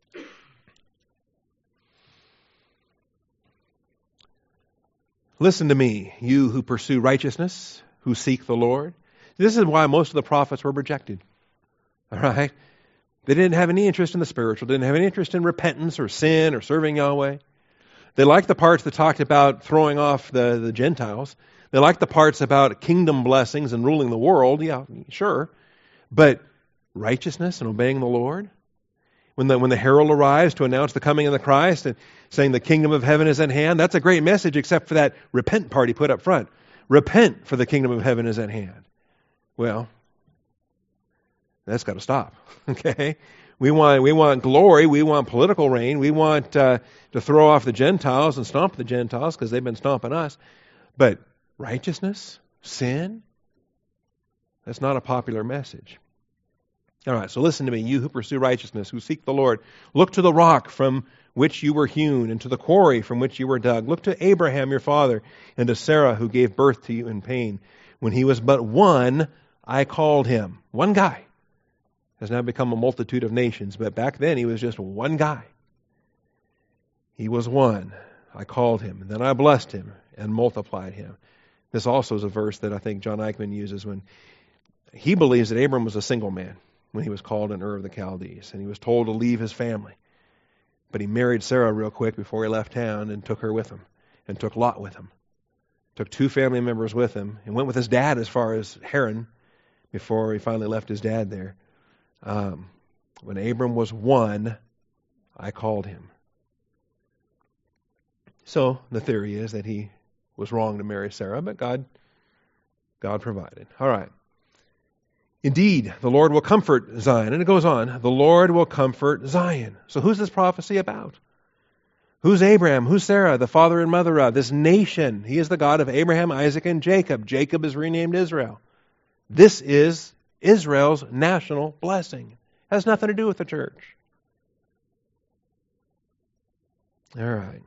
[SPEAKER 1] "Listen to me, you who pursue righteousness, who seek the Lord." This is why most of the prophets were rejected. All right? They didn't have any interest in the spiritual, didn't have any interest in repentance or sin or serving Yahweh. They liked the parts that talked about throwing off the, the Gentiles. They liked the parts about kingdom blessings and ruling the world. Yeah, sure. But righteousness and obeying the Lord? When the, when the herald arrives to announce the coming of the Christ and saying the kingdom of heaven is at hand, that's a great message except for that repent part he put up front. Repent, for the kingdom of heaven is at hand. Well, that's got to stop. Okay? We want we want glory. We want political reign. We want uh, to throw off the Gentiles and stomp the Gentiles because they've been stomping us. But righteousness, sin, that's not a popular message. All right, so listen to me, you who pursue righteousness, who seek the Lord. Look to the rock from which you were hewn, and to the quarry from which you were dug. Look to Abraham your father, and to Sarah who gave birth to you in pain. When he was but one, I called him. One guy has now become a multitude of nations, but back then he was just one guy. He was one. I called him, and then I blessed him and multiplied him. This also is a verse that I think John Eichmann uses when he believes that Abram was a single man when he was called in Ur of the Chaldees, and he was told to leave his family. But he married Sarah real quick before he left town and took her with him, and took Lot with him. Took two family members with him, and went with his dad as far as Haran before he finally left his dad there. Um, when Abram was one, I called him. So the theory is that he was wrong to marry Sarah, but God, God provided. All right. Indeed, the Lord will comfort Zion. And it goes on, the Lord will comfort Zion. So who's this prophecy about? Who's Abraham? Who's Sarah, the father and mother of this nation? He is the God of Abraham, Isaac, and Jacob. Jacob is renamed Israel. This is Israel's national blessing Has nothing to do with the church. All right.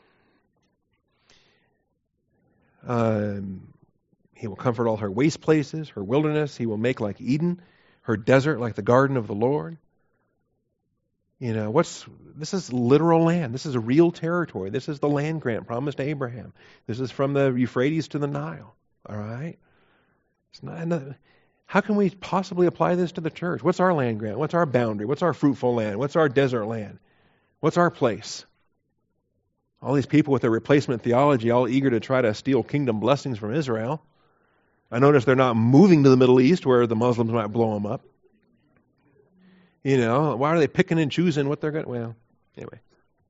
[SPEAKER 1] Um, he will comfort all her waste places, her wilderness. He will make like Eden, her desert like the garden of the Lord. You know, what's this is literal land. This is a real territory. This is the land grant promised to Abraham. This is from the Euphrates to the Nile. All right? It's not, how can we possibly apply this to the church? What's our land grant? What's our boundary? What's our fruitful land? What's our desert land? What's our place? All these people with their replacement theology, all eager to try to steal kingdom blessings from Israel. I notice they're not moving to the Middle East where the Muslims might blow them up. You know, why are they picking and choosing what they're going to... Well, anyway.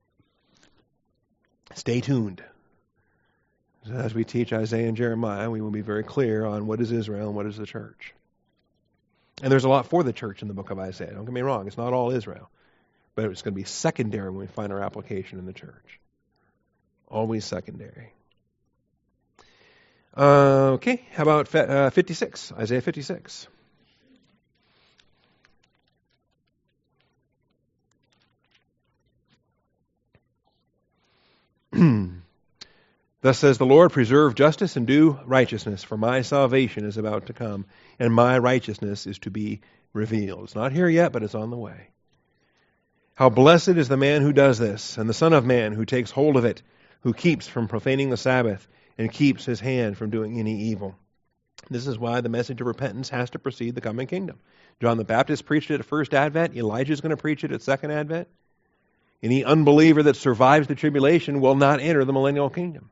[SPEAKER 1] Stay tuned. As we teach Isaiah and Jeremiah, we will be very clear on what is Israel and what is the church. And there's a lot for the church in the book of Isaiah. Don't get me wrong. It's not all Israel. But it's going to be secondary when we find our application in the church. Always secondary. Uh, okay, how about uh, fifty-six? Isaiah fifty-six. Thus says the Lord, preserve justice and do righteousness, for my salvation is about to come, and my righteousness is to be revealed. It's not here yet, but it's on the way. How blessed is the man who does this, and the Son of Man who takes hold of it, who keeps from profaning the Sabbath, and keeps his hand from doing any evil. This is why the message of repentance has to precede the coming kingdom. John the Baptist preached it at first advent. Elijah is going to preach it at second advent. Any unbeliever that survives the tribulation will not enter the millennial kingdom.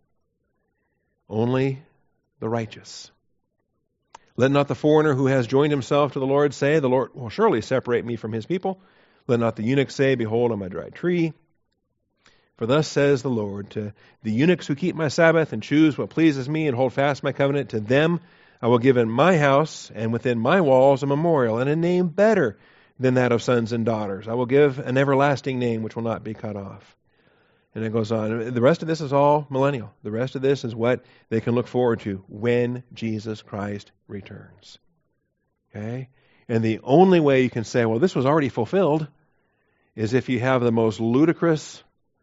[SPEAKER 1] Only the righteous. Let not the foreigner who has joined himself to the Lord say, the Lord will surely separate me from his people. Let not the eunuch say, behold, I'm a dry tree. For thus says the Lord, to the eunuchs who keep my Sabbath and choose what pleases me and hold fast my covenant, to them I will give in my house and within my walls a memorial and a name better than that of sons and daughters. I will give an everlasting name which will not be cut off. And it goes on. The rest of this is all millennial. The rest of this is what they can look forward to when Jesus Christ returns. Okay? And the only way you can say, well, this was already fulfilled, is if you have the most ludicrous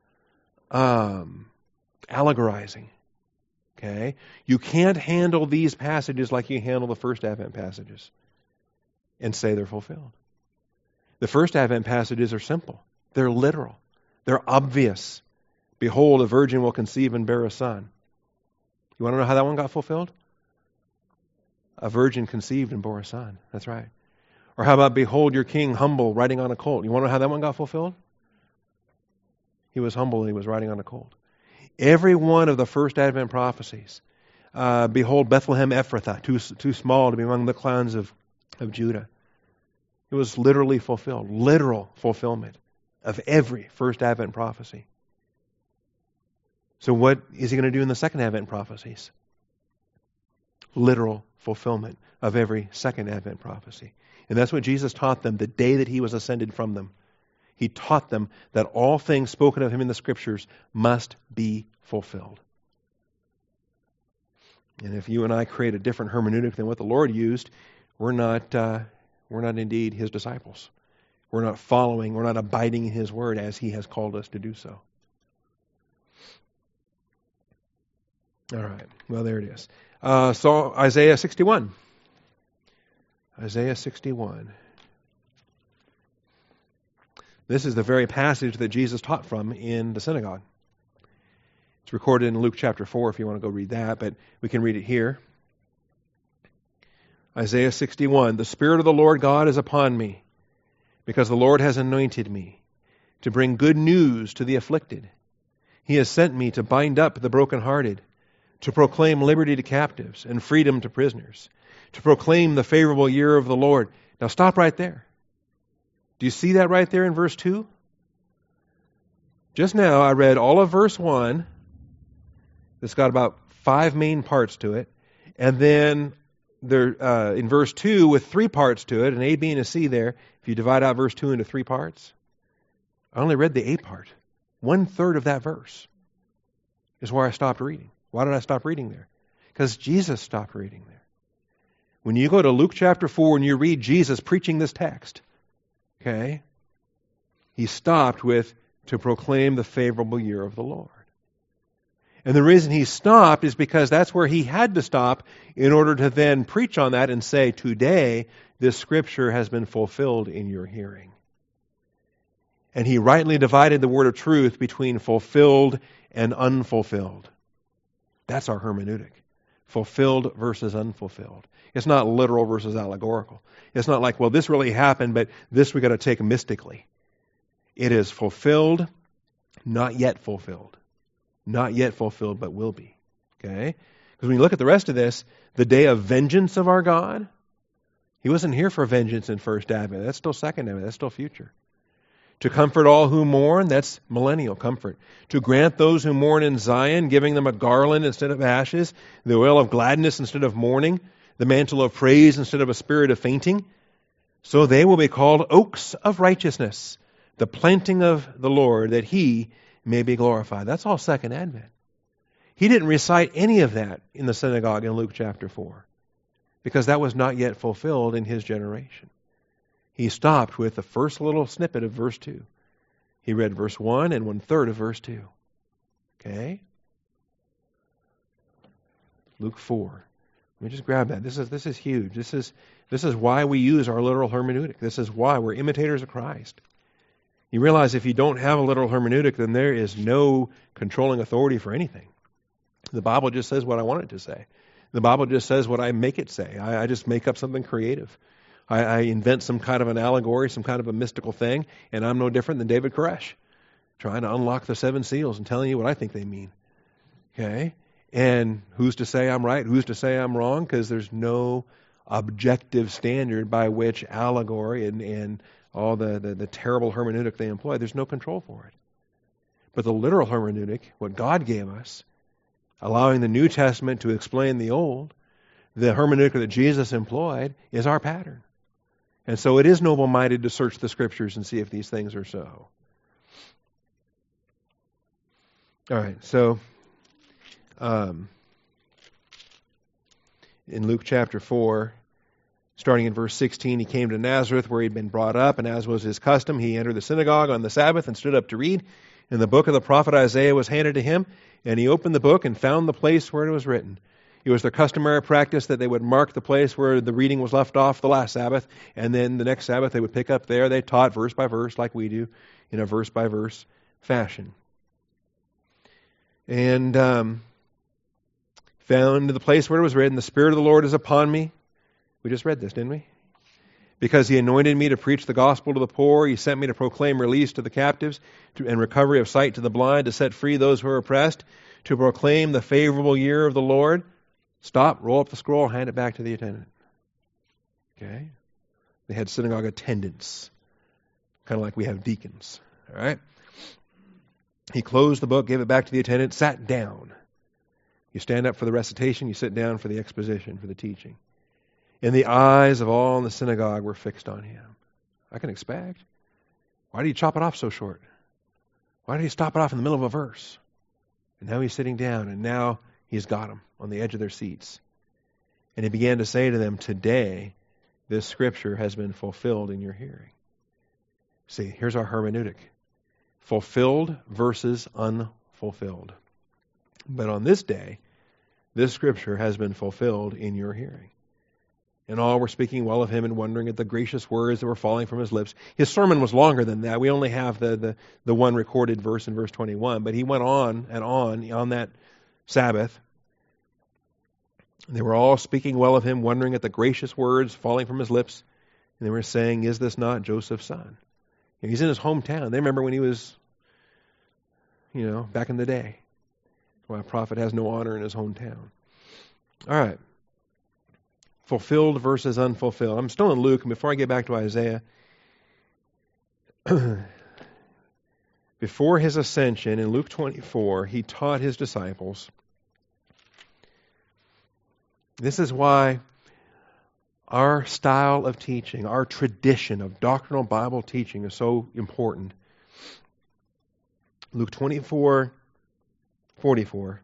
[SPEAKER 1] um, allegorizing. Okay? You can't handle these passages like you handle the first Advent passages and say they're fulfilled. The first Advent passages are simple. They're literal. They're obvious. Behold, a virgin will conceive and bear a son. You want to know how that one got fulfilled? A virgin conceived and bore a son. That's right. Or how about, behold, your king humble, riding on a colt. You want to know how that one got fulfilled? He was humble and he was riding on a colt. Every one of the first Advent prophecies. Uh, behold, Bethlehem Ephrathah, too, too small to be among the clans of, of Judah. It was literally fulfilled. Literal fulfillment of every first Advent prophecy. So what is he going to do in the second Advent prophecies? Literal fulfillment of every second Advent prophecy. And that's what Jesus taught them the day that he was ascended from them. He taught them that all things spoken of him in the Scriptures must be fulfilled. And if you and I create a different hermeneutic than what the Lord used, we're not uh, we're not indeed his disciples. We're not following, we're not abiding in his word as he has called us to do so. All right. Well, there it is. Uh, so Isaiah sixty-one. Isaiah sixty-one. This is the very passage that Jesus taught from in the synagogue. It's recorded in Luke chapter four if you want to go read that, but we can read it here. Isaiah sixty-one. The Spirit of the Lord God is upon me, because the Lord has anointed me to bring good news to the afflicted. He has sent me to bind up the brokenhearted, to proclaim liberty to captives and freedom to prisoners, to proclaim the favorable year of the Lord. Now stop right there. Do you see that right there in verse two? Just now I read all of verse one. It's got about five main parts to it. And then there, uh, in verse two with three parts to it, an A, B, and a C there, if you divide out verse two into three parts, I only read the A part. One third of that verse is where I stopped reading. Why did I stop reading there? Because Jesus stopped reading there. When you go to Luke chapter four and you read Jesus preaching this text, Okay? He stopped with, to proclaim the favorable year of the Lord. And the reason he stopped is because that's where he had to stop in order to then preach on that and say, today, this scripture has been fulfilled in your hearing. And he rightly divided the word of truth between fulfilled and unfulfilled. That's our hermeneutic. Fulfilled versus unfulfilled. It's not literal versus allegorical. It's not like, well, this really happened, but this we got to take mystically. It is fulfilled, not yet fulfilled. Not yet fulfilled, but will be. Okay? Because when you look at the rest of this, the day of vengeance of our God, he wasn't here for vengeance in first advent. That's still second advent. That's still future. To comfort all who mourn, that's millennial comfort. To grant those who mourn in Zion, giving them a garland instead of ashes, the oil of gladness instead of mourning, the mantle of praise instead of a spirit of fainting. So they will be called oaks of righteousness, the planting of the Lord, that he may be glorified. That's all second advent. He didn't recite any of that in the synagogue in Luke chapter four, because that was not yet fulfilled in his generation. He stopped with the first little snippet of verse two. He read verse one and one third of verse two. Okay? Luke four. Let me just grab that. This is this is huge. This is this is why we use our literal hermeneutic. This is why we're imitators of Christ. You realize if you don't have a literal hermeneutic, then there is no controlling authority for anything. The Bible just says what I want it to say. The Bible just says what I make it say. I, I just make up something creative. I, I invent some kind of an allegory, some kind of a mystical thing, and I'm no different than David Koresh, trying to unlock the seven seals and telling you what I think they mean. Okay? And who's to say I'm right? Who's to say I'm wrong? Because there's no objective standard by which allegory and, and all the, the, the terrible hermeneutic they employ, there's no control for it. But the literal hermeneutic, what God gave us, allowing the New Testament to explain the Old, the hermeneutic that Jesus employed, is our pattern. And so it is noble-minded to search the Scriptures and see if these things are so. All right, so um, in Luke chapter four, starting in verse sixteen, he came to Nazareth where he'd been brought up, and as was his custom, he entered the synagogue on the Sabbath and stood up to read. And the book of the prophet Isaiah was handed to him, and he opened the book and found the place where it was written. It was their customary practice that they would mark the place where the reading was left off the last Sabbath, and then the next Sabbath they would pick up there. They taught verse by verse like we do, in a verse by verse fashion. And um, found the place where it was written, "The Spirit of the Lord is upon me." We just read this, didn't we? "Because he anointed me to preach the gospel to the poor. He sent me to proclaim release to the captives to, and recovery of sight to the blind, to set free those who are oppressed, to proclaim the favorable year of the Lord." Stop, roll up the scroll, hand it back to the attendant. Okay? They had synagogue attendants, kind of like we have deacons. All right? He closed the book, gave it back to the attendant, sat down. You stand up for the recitation, you sit down for the exposition, for the teaching. And the eyes of all in the synagogue were fixed on him. I can expect. Why did he chop it off so short? Why did he stop it off in the middle of a verse? And now he's sitting down, and now he's got them on the edge of their seats. And he began to say to them, "Today, this scripture has been fulfilled in your hearing." See, here's our hermeneutic. Fulfilled versus unfulfilled. But on this day, this scripture has been fulfilled in your hearing. And all were speaking well of him and wondering at the gracious words that were falling from his lips. His sermon was longer than that. We only have the, the, the one recorded verse in verse twenty-one. But he went on and on on that Sabbath. They were all speaking well of him, wondering at the gracious words falling from his lips. And they were saying, "Is this not Joseph's son?" And he's in his hometown. They remember when he was, you know, back in the day. Why a prophet has no honor in his hometown. All right. Fulfilled versus unfulfilled. I'm still in Luke, and before I get back to Isaiah, before his ascension in Luke twenty-four, he taught his disciples. This is why our style of teaching, our tradition of doctrinal Bible teaching is so important. Luke twenty-four, forty-four.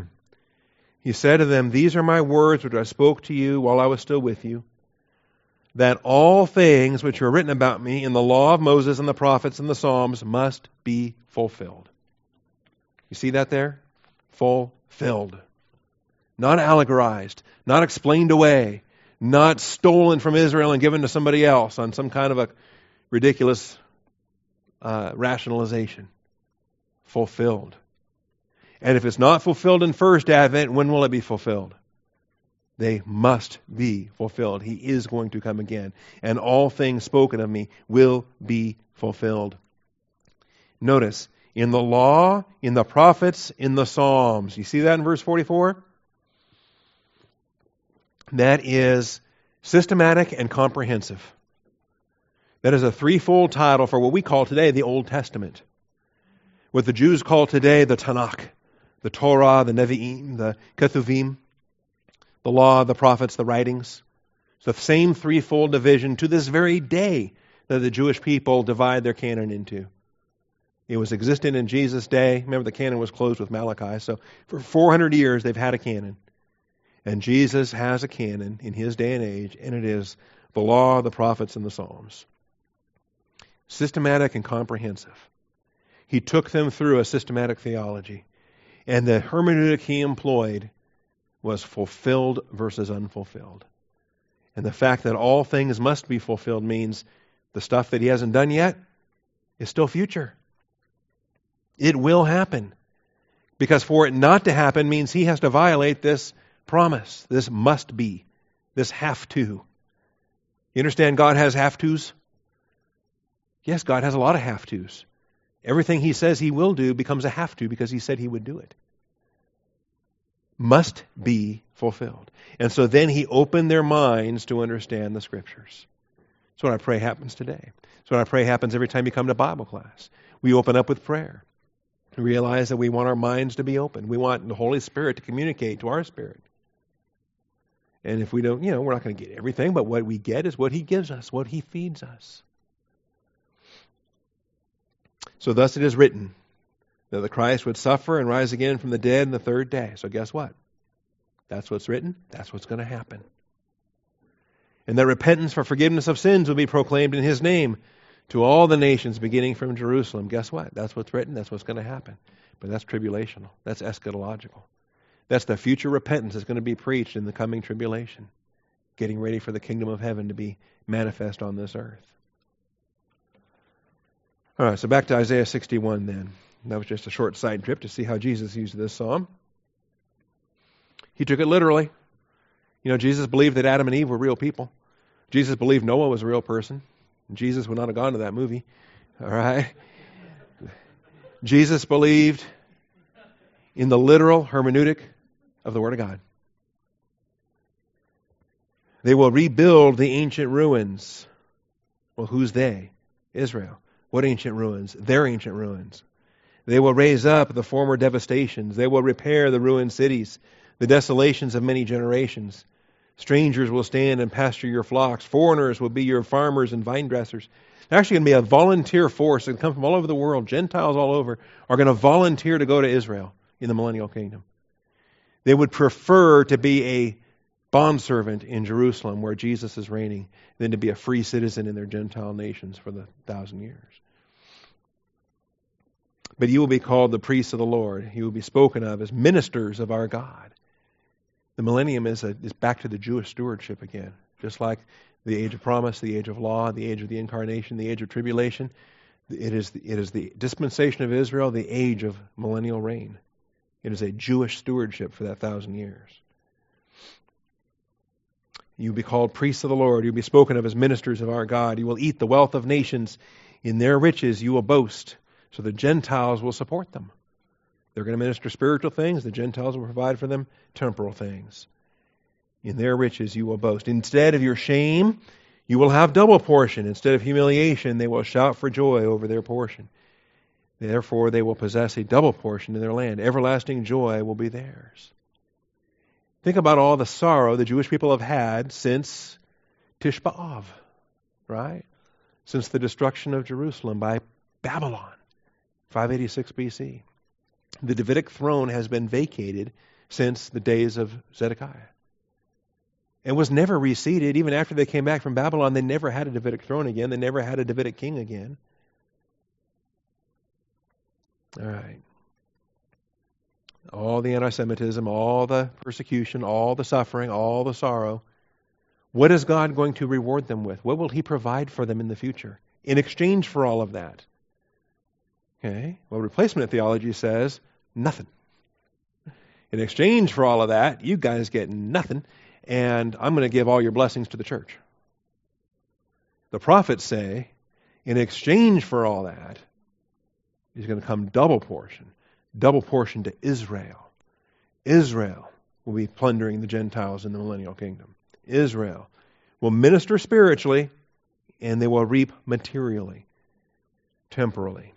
[SPEAKER 1] He said to them, "These are my words which I spoke to you while I was still with you, that all things which were written about me in the law of Moses and the prophets and the Psalms must be fulfilled. You see that there? Fulfilled. Not allegorized, not explained away, not stolen from Israel and given to somebody else on some kind of a ridiculous uh, rationalization. Fulfilled. And if it's not fulfilled in first advent, when will it be fulfilled? They must be fulfilled. He is going to come again. And all things spoken of me will be fulfilled. Notice, in the law, in the prophets, in the Psalms. You see that in verse forty-four? That is systematic and comprehensive. That is a threefold title for what we call today the Old Testament. What the Jews call today the Tanakh, the Torah, the Nevi'im, the Ketuvim, the law, the prophets, the writings. It's the same threefold division to this very day that the Jewish people divide their canon into. It was existent in Jesus' day. Remember, the canon was closed with Malachi. So for four hundred years, they've had a canon. And Jesus has a canon in his day and age, and it is the law, the prophets, and the Psalms. Systematic and comprehensive. He took them through a systematic theology. And the hermeneutic he employed was fulfilled versus unfulfilled. And the fact that all things must be fulfilled means the stuff that he hasn't done yet is still future. It will happen. Because for it not to happen means he has to violate this promise, this must be, this have to. You understand God has have tos? Yes, God has a lot of have tos. Everything he says he will do becomes a have to because he said he would do it. Must be fulfilled. And so then he opened their minds to understand the Scriptures. That's what I pray happens today. That's what I pray happens every time you come to Bible class. We open up with prayer. We realize that we want our minds to be open. We want the Holy Spirit to communicate to our spirit. And if we don't, you know, we're not going to get everything, but what we get is what he gives us, what he feeds us. So thus it is written that the Christ would suffer and rise again from the dead in the third day. So guess what? That's what's written. That's what's going to happen. And that repentance for forgiveness of sins will be proclaimed in his name to all the nations beginning from Jerusalem. Guess what? That's what's written. That's what's going to happen. But that's tribulational. That's eschatological. That's the future repentance that's going to be preached in the coming tribulation. Getting ready for the kingdom of heaven to be manifest on this earth. All right, so back to Isaiah sixty-one then. That was just a short side trip to see how Jesus used this psalm. He took it literally. You know, Jesus believed that Adam and Eve were real people. Jesus believed Noah was a real person. Jesus would not have gone to that movie. All right? Jesus believed in the literal hermeneutic of the Word of God. They will rebuild the ancient ruins. Well, who's they? Israel. What ancient ruins? Their ancient ruins. They will raise up the former devastations. They will repair the ruined cities, the desolations of many generations. Strangers will stand and pasture your flocks. Foreigners will be your farmers and vine dressers. There's actually going to be a volunteer force that come from all over the world. Gentiles all over are going to volunteer to go to Israel in the millennial kingdom. They would prefer to be a bondservant in Jerusalem where Jesus is reigning than to be a free citizen in their Gentile nations for the thousand years. But you will be called the priests of the Lord. You will be spoken of as ministers of our God. The millennium is, a, is back to the Jewish stewardship again. Just like the age of promise, the age of law, the age of the incarnation, the age of tribulation. It is, it is the dispensation of Israel, the age of millennial reign. It is a Jewish stewardship for that thousand years. You will be called priests of the Lord. You will be spoken of as ministers of our God. You will eat the wealth of nations. In their riches you will boast. So the Gentiles will support them. They're going to minister spiritual things. The Gentiles will provide for them temporal things. In their riches you will boast. Instead of your shame, you will have double portion. Instead of humiliation, they will shout for joy over their portion. Therefore, they will possess a double portion in their land. Everlasting joy will be theirs. Think about all the sorrow the Jewish people have had since Tish B'Av, right? Since the destruction of Jerusalem by Babylon, five eighty-six B C. The Davidic throne has been vacated since the days of Zedekiah. and was never reseated. Even after they came back from Babylon, they never had a Davidic throne again. They never had a Davidic king again. All right. All the anti-Semitism, all the persecution, all the suffering, all the sorrow. What is God going to reward them with? What will He provide for them in the future in exchange for all of that? Okay. Well, replacement theology says nothing. In exchange for all of that, you guys get nothing, and I'm going to give all your blessings to the church. The prophets say, in exchange for all that, He's going to come double portion, double portion to Israel. Israel will be plundering the Gentiles in the millennial kingdom. Israel will minister spiritually, and they will reap materially, temporally.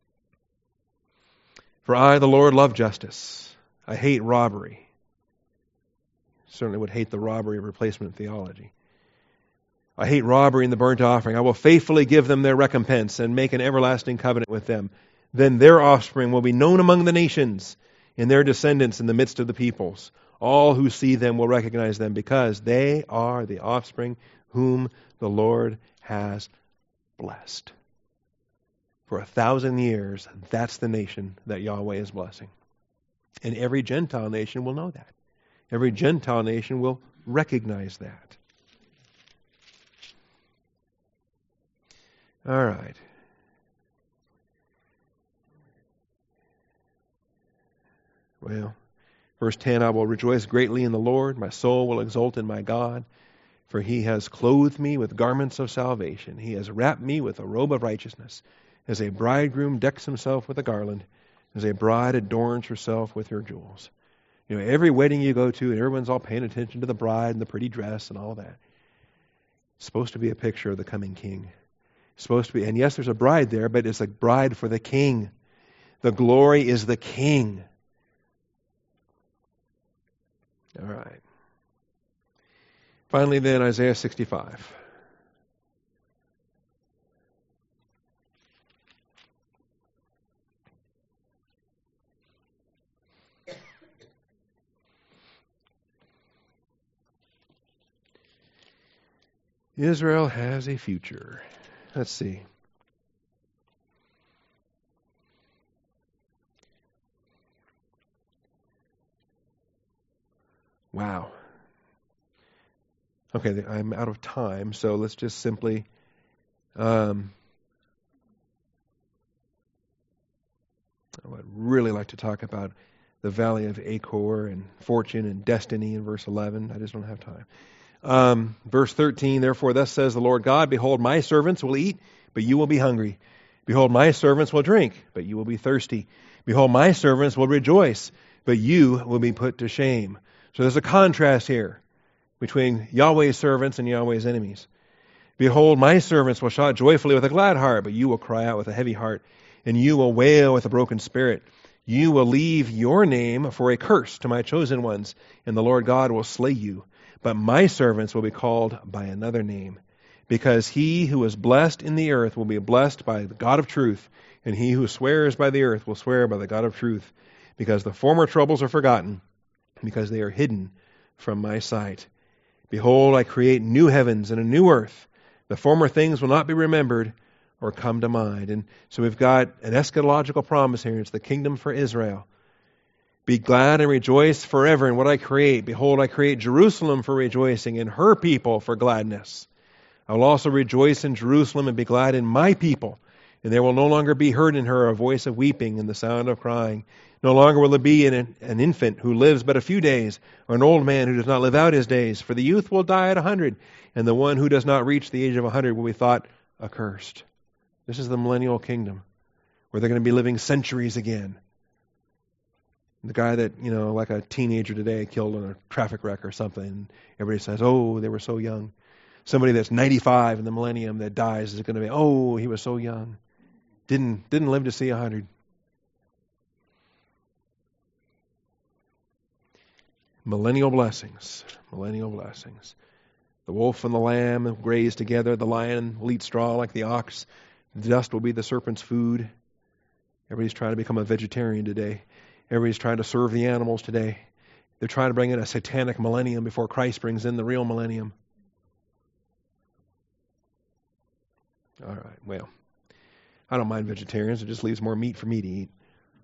[SPEAKER 1] For I, the Lord, love justice. I hate robbery. Certainly would hate the robbery of replacement theology. I hate robbery in the burnt offering. I will faithfully give them their recompense and make an everlasting covenant with them. Then their offspring will be known among the nations, and their descendants in the midst of the peoples. All who see them will recognize them, because they are the offspring whom the Lord has blessed. For a thousand years, that's the nation that Yahweh is blessing. And every Gentile nation will know that. Every Gentile nation will recognize that. All right. Well, verse ten, I will rejoice greatly in the Lord. My soul will exult in my God. For He has clothed me with garments of salvation. He has wrapped me with a robe of righteousness. As a bridegroom decks himself with a garland, as a bride adorns herself with her jewels. You know, every wedding you go to, and everyone's all paying attention to the bride and the pretty dress and all of that. It's supposed to be a picture of the coming king. It's supposed to be, and yes, there's a bride there, but it's a bride for the king. The glory is the king. All right. Finally then, Isaiah sixty-five. Israel has a future. Let's see. Wow. Okay, I'm out of time, so let's just simply um, I would really like to talk about the valley of Achor and fortune and destiny in verse eleven. I just don't have time. Um, verse thirteen, therefore thus says the Lord God, behold, my servants will eat, but you will be hungry. Behold, my servants will drink, but you will be thirsty. Behold, my servants will rejoice, but you will be put to shame. So there's a contrast here between Yahweh's servants and Yahweh's enemies. Behold, my servants will shout joyfully with a glad heart, but you will cry out with a heavy heart, and you will wail with a broken spirit. You will leave your name for a curse to my chosen ones, and the Lord God will slay you. But my servants will be called by another name, because he who is blessed in the earth will be blessed by the God of truth, and he who swears by the earth will swear by the God of truth, because the former troubles are forgotten, because they are hidden from my sight. Behold, I create new heavens and a new earth. The former things will not be remembered or come to mind. And so we've got an eschatological promise here. It's the kingdom for Israel. Be glad and rejoice forever in what I create. Behold, I create Jerusalem for rejoicing, and her people for gladness. I will also rejoice in Jerusalem and be glad in my people. And there will no longer be heard in her a voice of weeping and the sound of crying. No longer will there be an, an infant who lives but a few days, or an old man who does not live out his days. For the youth will die at a hundred, and the one who does not reach the age of a hundred will be thought accursed. This is the millennial kingdom, where they're going to be living centuries again. The guy that, you know, like a teenager today killed in a traffic wreck or something, everybody says, oh, they were so young. Somebody that's ninety-five in the millennium that dies is going to be, oh, he was so young. Didn't didn't live to see a hundred. Millennial blessings. Millennial blessings. The wolf and the lamb graze together. The lion will eat straw like the ox. The dust will be the serpent's food. Everybody's trying to become a vegetarian today. Everybody's trying to serve the animals today. They're trying to bring in a satanic millennium before Christ brings in the real millennium. All right, well, I don't mind vegetarians. It just leaves more meat for me to eat.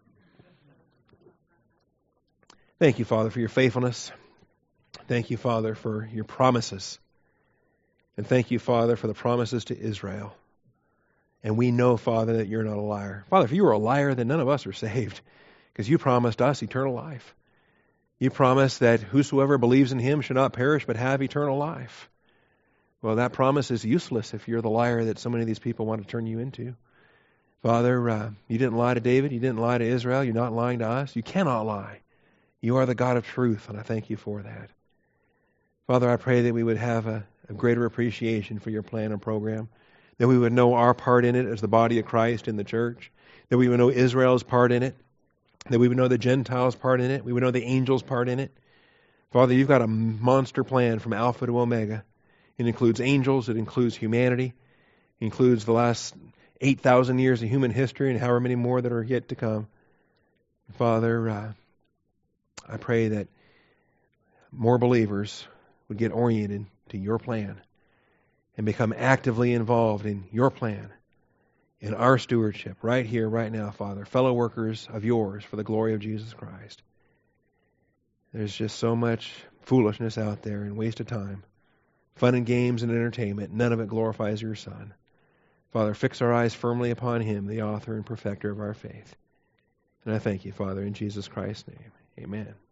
[SPEAKER 1] Thank you, Father, for your faithfulness. Thank you, Father, for your promises. And thank you, Father, for the promises to Israel. And we know, Father, that you're not a liar. Father, if you were a liar, then none of us are saved, because you promised us eternal life. You promised that whosoever believes in him should not perish but have eternal life. Well, that promise is useless if you're the liar that so many of these people want to turn you into. Father, uh, you didn't lie to David. You didn't lie to Israel. You're not lying to us. You cannot lie. You are the God of truth, and I thank you for that. Father, I pray that we would have a, a greater appreciation for your plan and program, that we would know our part in it as the body of Christ in the church, that we would know Israel's part in it, that we would know the Gentiles' part in it, we would know the angels' part in it. Father, you've got a monster plan from Alpha to Omega. It includes angels, it includes humanity, it includes the last eight thousand years of human history and however many more that are yet to come. Father, uh, I pray that more believers would get oriented to your plan and become actively involved in your plan, in our stewardship, right here, right now, Father, fellow workers of yours for the glory of Jesus Christ. There's just so much foolishness out there and waste of time, fun and games and entertainment. None of it glorifies your Son. Father, fix our eyes firmly upon him, the author and perfecter of our faith. And I thank you, Father, in Jesus Christ's name. Amen.